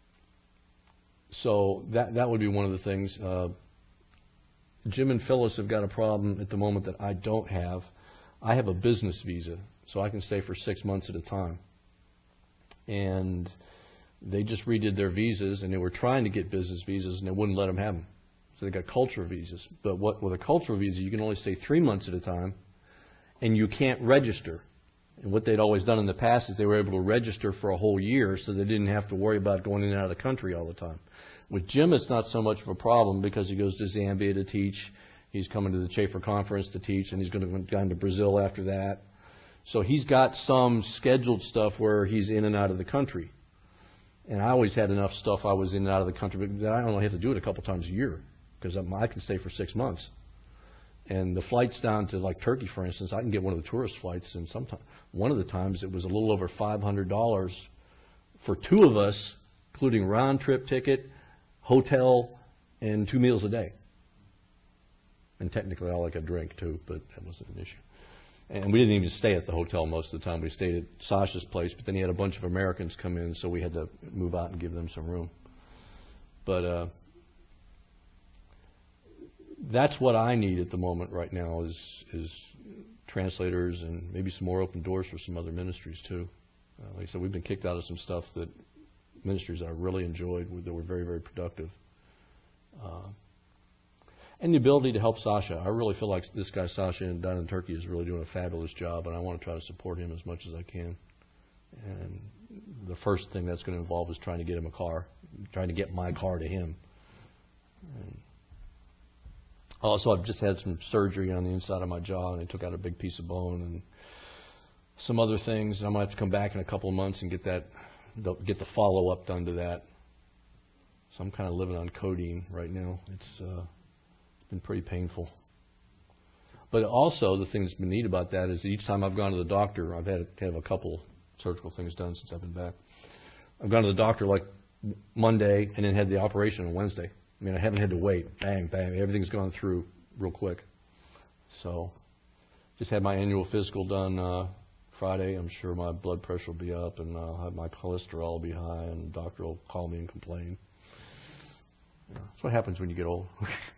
B: so that that would be one of the things. Uh, Jim and Phyllis have got a problem at the moment that I don't have. I have a business visa, so I can stay for six months at a time. And they just redid their visas, and they were trying to get business visas, and they wouldn't let them have them. So they got cultural visas. But what with a cultural visa, you can only stay three months at a time. And you can't register. And what they'd always done in the past is they were able to register for a whole year so they didn't have to worry about going in and out of the country all the time. With Jim, it's not so much of a problem because he goes to Zambia to teach. He's coming to the Chafer Conference to teach, and he's going to go down to Brazil after that. So he's got some scheduled stuff where he's in and out of the country. And I always had enough stuff I was in and out of the country, but I only have to do it a couple times a year because I can stay for six months. And the flights down to like Turkey, for instance, I can get one of the tourist flights, and sometimes one of the times it was a little over five hundred dollars for two of us, including round trip ticket, hotel, and two meals a day. And technically, I like a drink too, but that wasn't an issue. And we didn't even stay at the hotel most of the time. We stayed at Sasha's place, but then he had a bunch of Americans come in, so we had to move out and give them some room. But uh, that's what I need at the moment right now is is translators and maybe some more open doors for some other ministries too. Uh, like I said, we've been kicked out of some stuff that ministries I really enjoyed that were very, very productive. Uh, and the ability to help Sasha. I really feel like this guy Sasha down in Turkey is really doing a fabulous job, and I want to try to support him as much as I can. And the first thing that's going to involve is trying to get him a car, trying to get my car to him. And also, I've just had some surgery on the inside of my jaw, and they took out a big piece of bone and some other things. And I'm going to have to come back in a couple of months and get that, get the follow-up done to that. So I'm kind of living on codeine right now. It's uh, been pretty painful. But also, the thing that's been neat about that is each time I've gone to the doctor, I've had to have a couple surgical things done since I've been back. I've gone to the doctor like Monday and then had the operation on Wednesday. I mean, I haven't had to wait. Bang, bang. Everything's gone through real quick. So, just had my annual physical done uh, Friday. I'm sure my blood pressure will be up and I'll have my cholesterol will be high and the doctor will call me and complain. You know, that's what happens when you get old.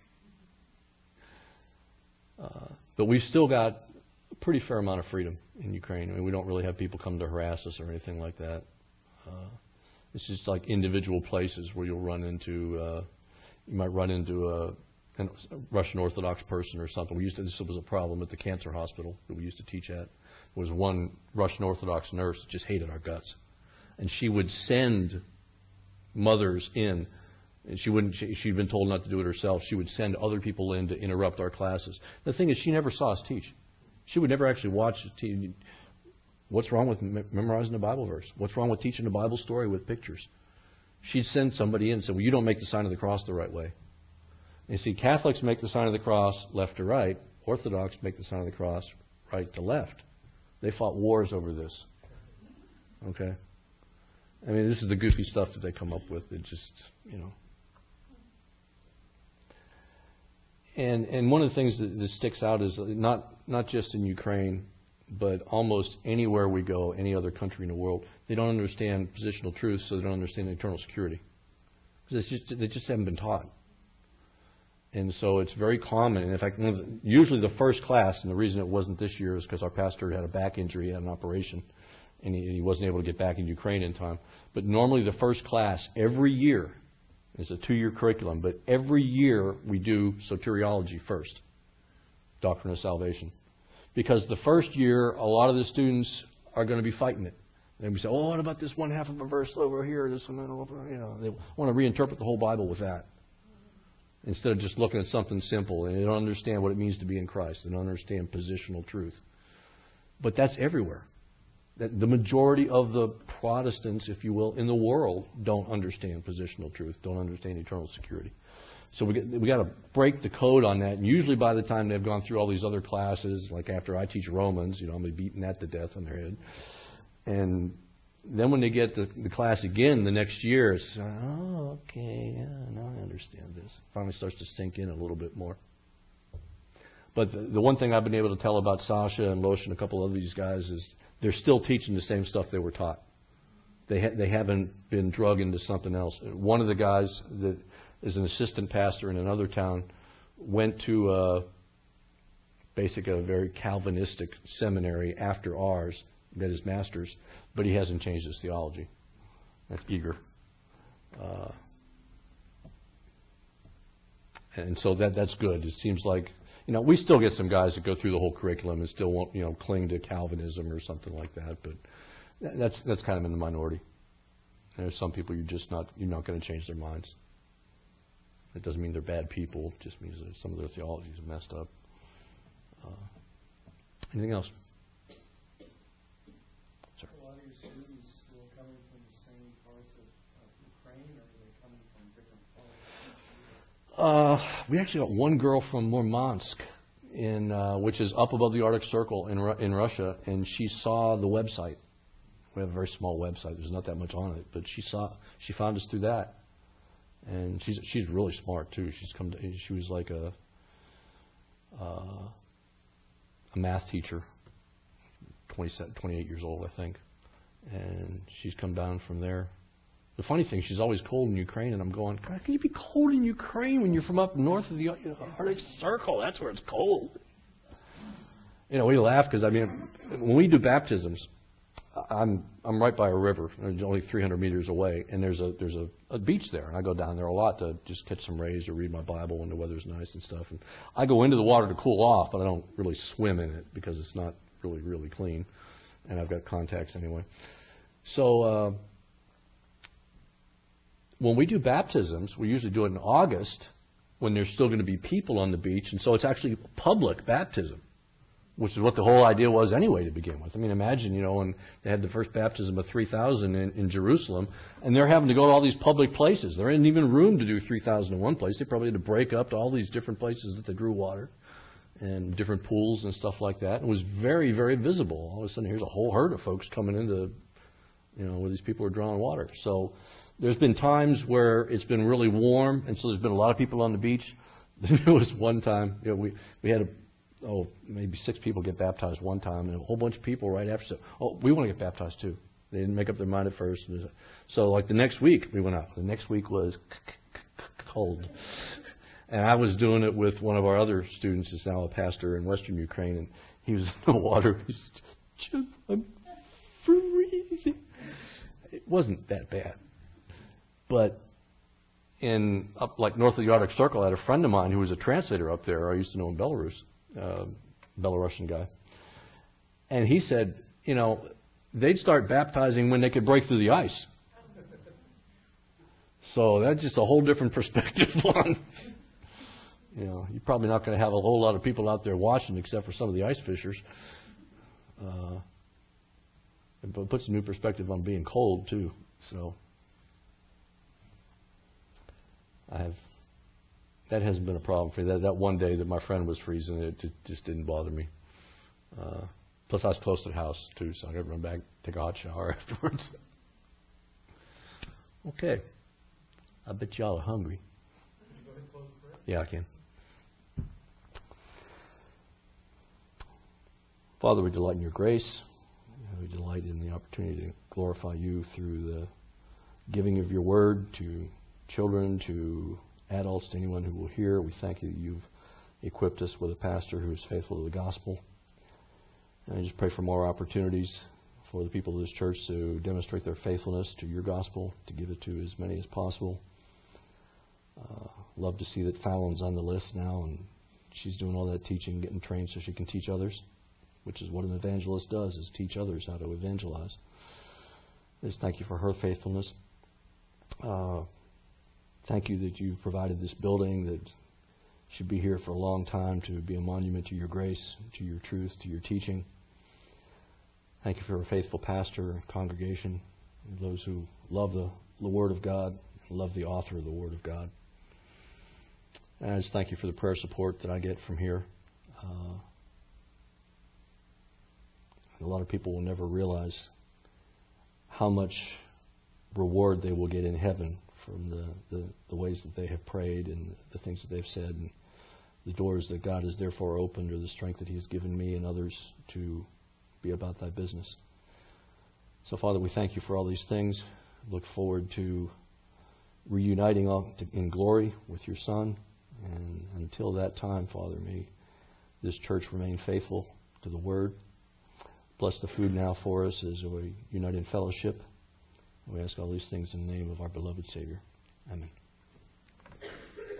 B: uh, but we've still got a pretty fair amount of freedom in Ukraine. I mean, we don't really have people come to harass us or anything like that. Uh, it's just like individual places where you'll run into, uh, you might run into a, a Russian Orthodox person or something. We used to, this was a problem at the cancer hospital that we used to teach at. There was one Russian Orthodox nurse that just hated our guts. And she would send mothers in, and she wouldn't, she, she'd been told not to do it herself. She would send other people in to interrupt our classes. The thing is, she never saw us teach. She would never actually watch the T V. What's wrong with memorizing a Bible verse? What's wrong with teaching a Bible story with pictures? She'd send somebody in and say, well, you don't make the sign of the cross the right way. And you see, Catholics make the sign of the cross left to right. Orthodox make the sign of the cross right to left. They fought wars over this. Okay? I mean, this is the goofy stuff that they come up with. It just, you know. And and one of the things that, that sticks out is not not just in Ukraine, but almost anywhere we go, any other country in the world, they don't understand positional truth, so they don't understand eternal security. Because just, they just haven't been taught. And so it's very common. And in fact, usually the first class, and the reason it wasn't this year is because our pastor had a back injury, he had an operation, and he, he wasn't able to get back in Ukraine in time. But normally the first class, every year, it's a two-year curriculum, but every year we do soteriology first, doctrine of salvation. Because the first year, a lot of the students are going to be fighting it. And we say, oh, what about this one half of a verse over here? This one over, you know, they want to reinterpret the whole Bible with that. Instead of just looking at something simple. And they don't understand what it means to be in Christ. They don't understand positional truth. But that's everywhere. That the majority of the Protestants, if you will, in the world don't understand positional truth, don't understand eternal security. So we we got to break the code on that. And usually by the time they've gone through all these other classes, like after I teach Romans, you know, I'm beating that to death on their head. And then when they get the, the class again the next year, it's, oh, okay, yeah, now I understand this. Finally starts to sink in a little bit more. But the, the one thing I've been able to tell about Sasha and Losh and a couple of these guys is they're still teaching the same stuff they were taught. They ha- they haven't been drug into something else. One of the guys that is an assistant pastor in another town went to a, basically a very Calvinistic seminary after ours, got his master's, but he hasn't changed his theology. That's eager. Uh, and so that that's good. It seems like, you know, we still get some guys that go through the whole curriculum and still won't, you know, cling to Calvinism or something like that, but that's that's kind of in the minority. There's some people you're just not you're not going to change their minds. It doesn't mean they're bad people. It just means that some of their theologies are messed up. Uh, anything else? Sir.
D: A lot of your students still coming from the same parts of, of Ukraine, or are they coming from different parts?
B: Uh, we actually got one girl from Murmansk, in uh, which is up above the Arctic Circle in Ru- in Russia, and she saw the website. We have a very small website. There's not that much on it, but she saw she found us through that. And she's she's really smart too. She's come to, she was like a uh, a math teacher, twenty-seven, twenty-eight years old, I think, and she's come down from there. The funny thing, she's always cold in Ukraine, and I'm going, God, can you be cold in Ukraine when you're from up north of the Arctic Circle? That's where it's cold. You know, we laugh because I mean, when we do baptisms, I'm I'm right by a river. It's only three hundred meters away, and there's a there's a, a beach there, and I go down there a lot to just catch some rays or read my Bible when the weather's nice and stuff. And I go into the water to cool off, but I don't really swim in it because it's not really really clean, and I've got contacts anyway. So uh, when we do baptisms, we usually do it in August when there's still going to be people on the beach, and so it's actually public baptism, which is what the whole idea was anyway to begin with. I mean, imagine, you know, when they had the first baptism of three thousand in, in Jerusalem, and they're having to go to all these public places. There isn't even room to do three thousand in one place. They probably had to break up to all these different places that they drew water. and different pools and stuff like that. It was very, very visible. All of a sudden, here's a whole herd of folks coming into, you know, where these people are drawing water. So there's been times where it's been really warm, and so there's been a lot of people on the beach. There was one time, you know, we, we had, a, oh, maybe six people get baptized one time, and a whole bunch of people right after said, oh, we want to get baptized too. They didn't make up their mind at first. So like the next week, we went out. The next week was cold. And I was doing it with one of our other students who's now a pastor in Western Ukraine, and he was in the water. He said, I'm freezing. It wasn't that bad. But in up like north of the Arctic Circle, I had a friend of mine who was a translator up there. I used to know in Belarus, uh, Belarusian guy. And he said, you know, they'd start baptizing when they could break through the ice. So that's just a whole different perspective on, you know, you're probably not going to have a whole lot of people out there watching except for some of the ice fishers. Uh, it puts a new perspective on being cold, too. So I have, that hasn't been a problem for me. That, that one day that my friend was freezing, it just didn't bother me. Uh, plus, I was close to the house, too, so I got to run back, take a hot shower afterwards. Okay. I bet y'all are hungry.
C: Can you go ahead and close the prayer?
B: Yeah, I can. Father, we delight in your grace. We delight in the opportunity to glorify you through the giving of your word to children, to adults, to anyone who will hear. We thank you that you've equipped us with a pastor who is faithful to the gospel. And I just pray for more opportunities for the people of this church to demonstrate their faithfulness to your gospel, to give it to as many as possible. Uh, love to see that Fallon's on the list now, and she's doing all that teaching, getting trained so she can teach others, which is what an evangelist does, is teach others how to evangelize. I just thank you for her faithfulness. Uh, thank you that you've provided this building that should be here for a long time to be a monument to your grace, to your truth, to your teaching. Thank you for a faithful pastor and congregation, and those who love the, the Word of God and love the author of the Word of God. And I just thank you for the prayer support that I get from here. Uh, a lot of people will never realize how much reward they will get in heaven from the, the, the ways that they have prayed and the things that they've said and the doors that God has therefore opened, or the strength that He has given me and others to be about thy business. So, Father, we thank you for all these things. Look forward to reuniting in glory with your Son. And until that time, Father, may this church remain faithful to the Word. Bless the food now for us as we unite in fellowship. We ask all these things in the name of our beloved Savior. Amen.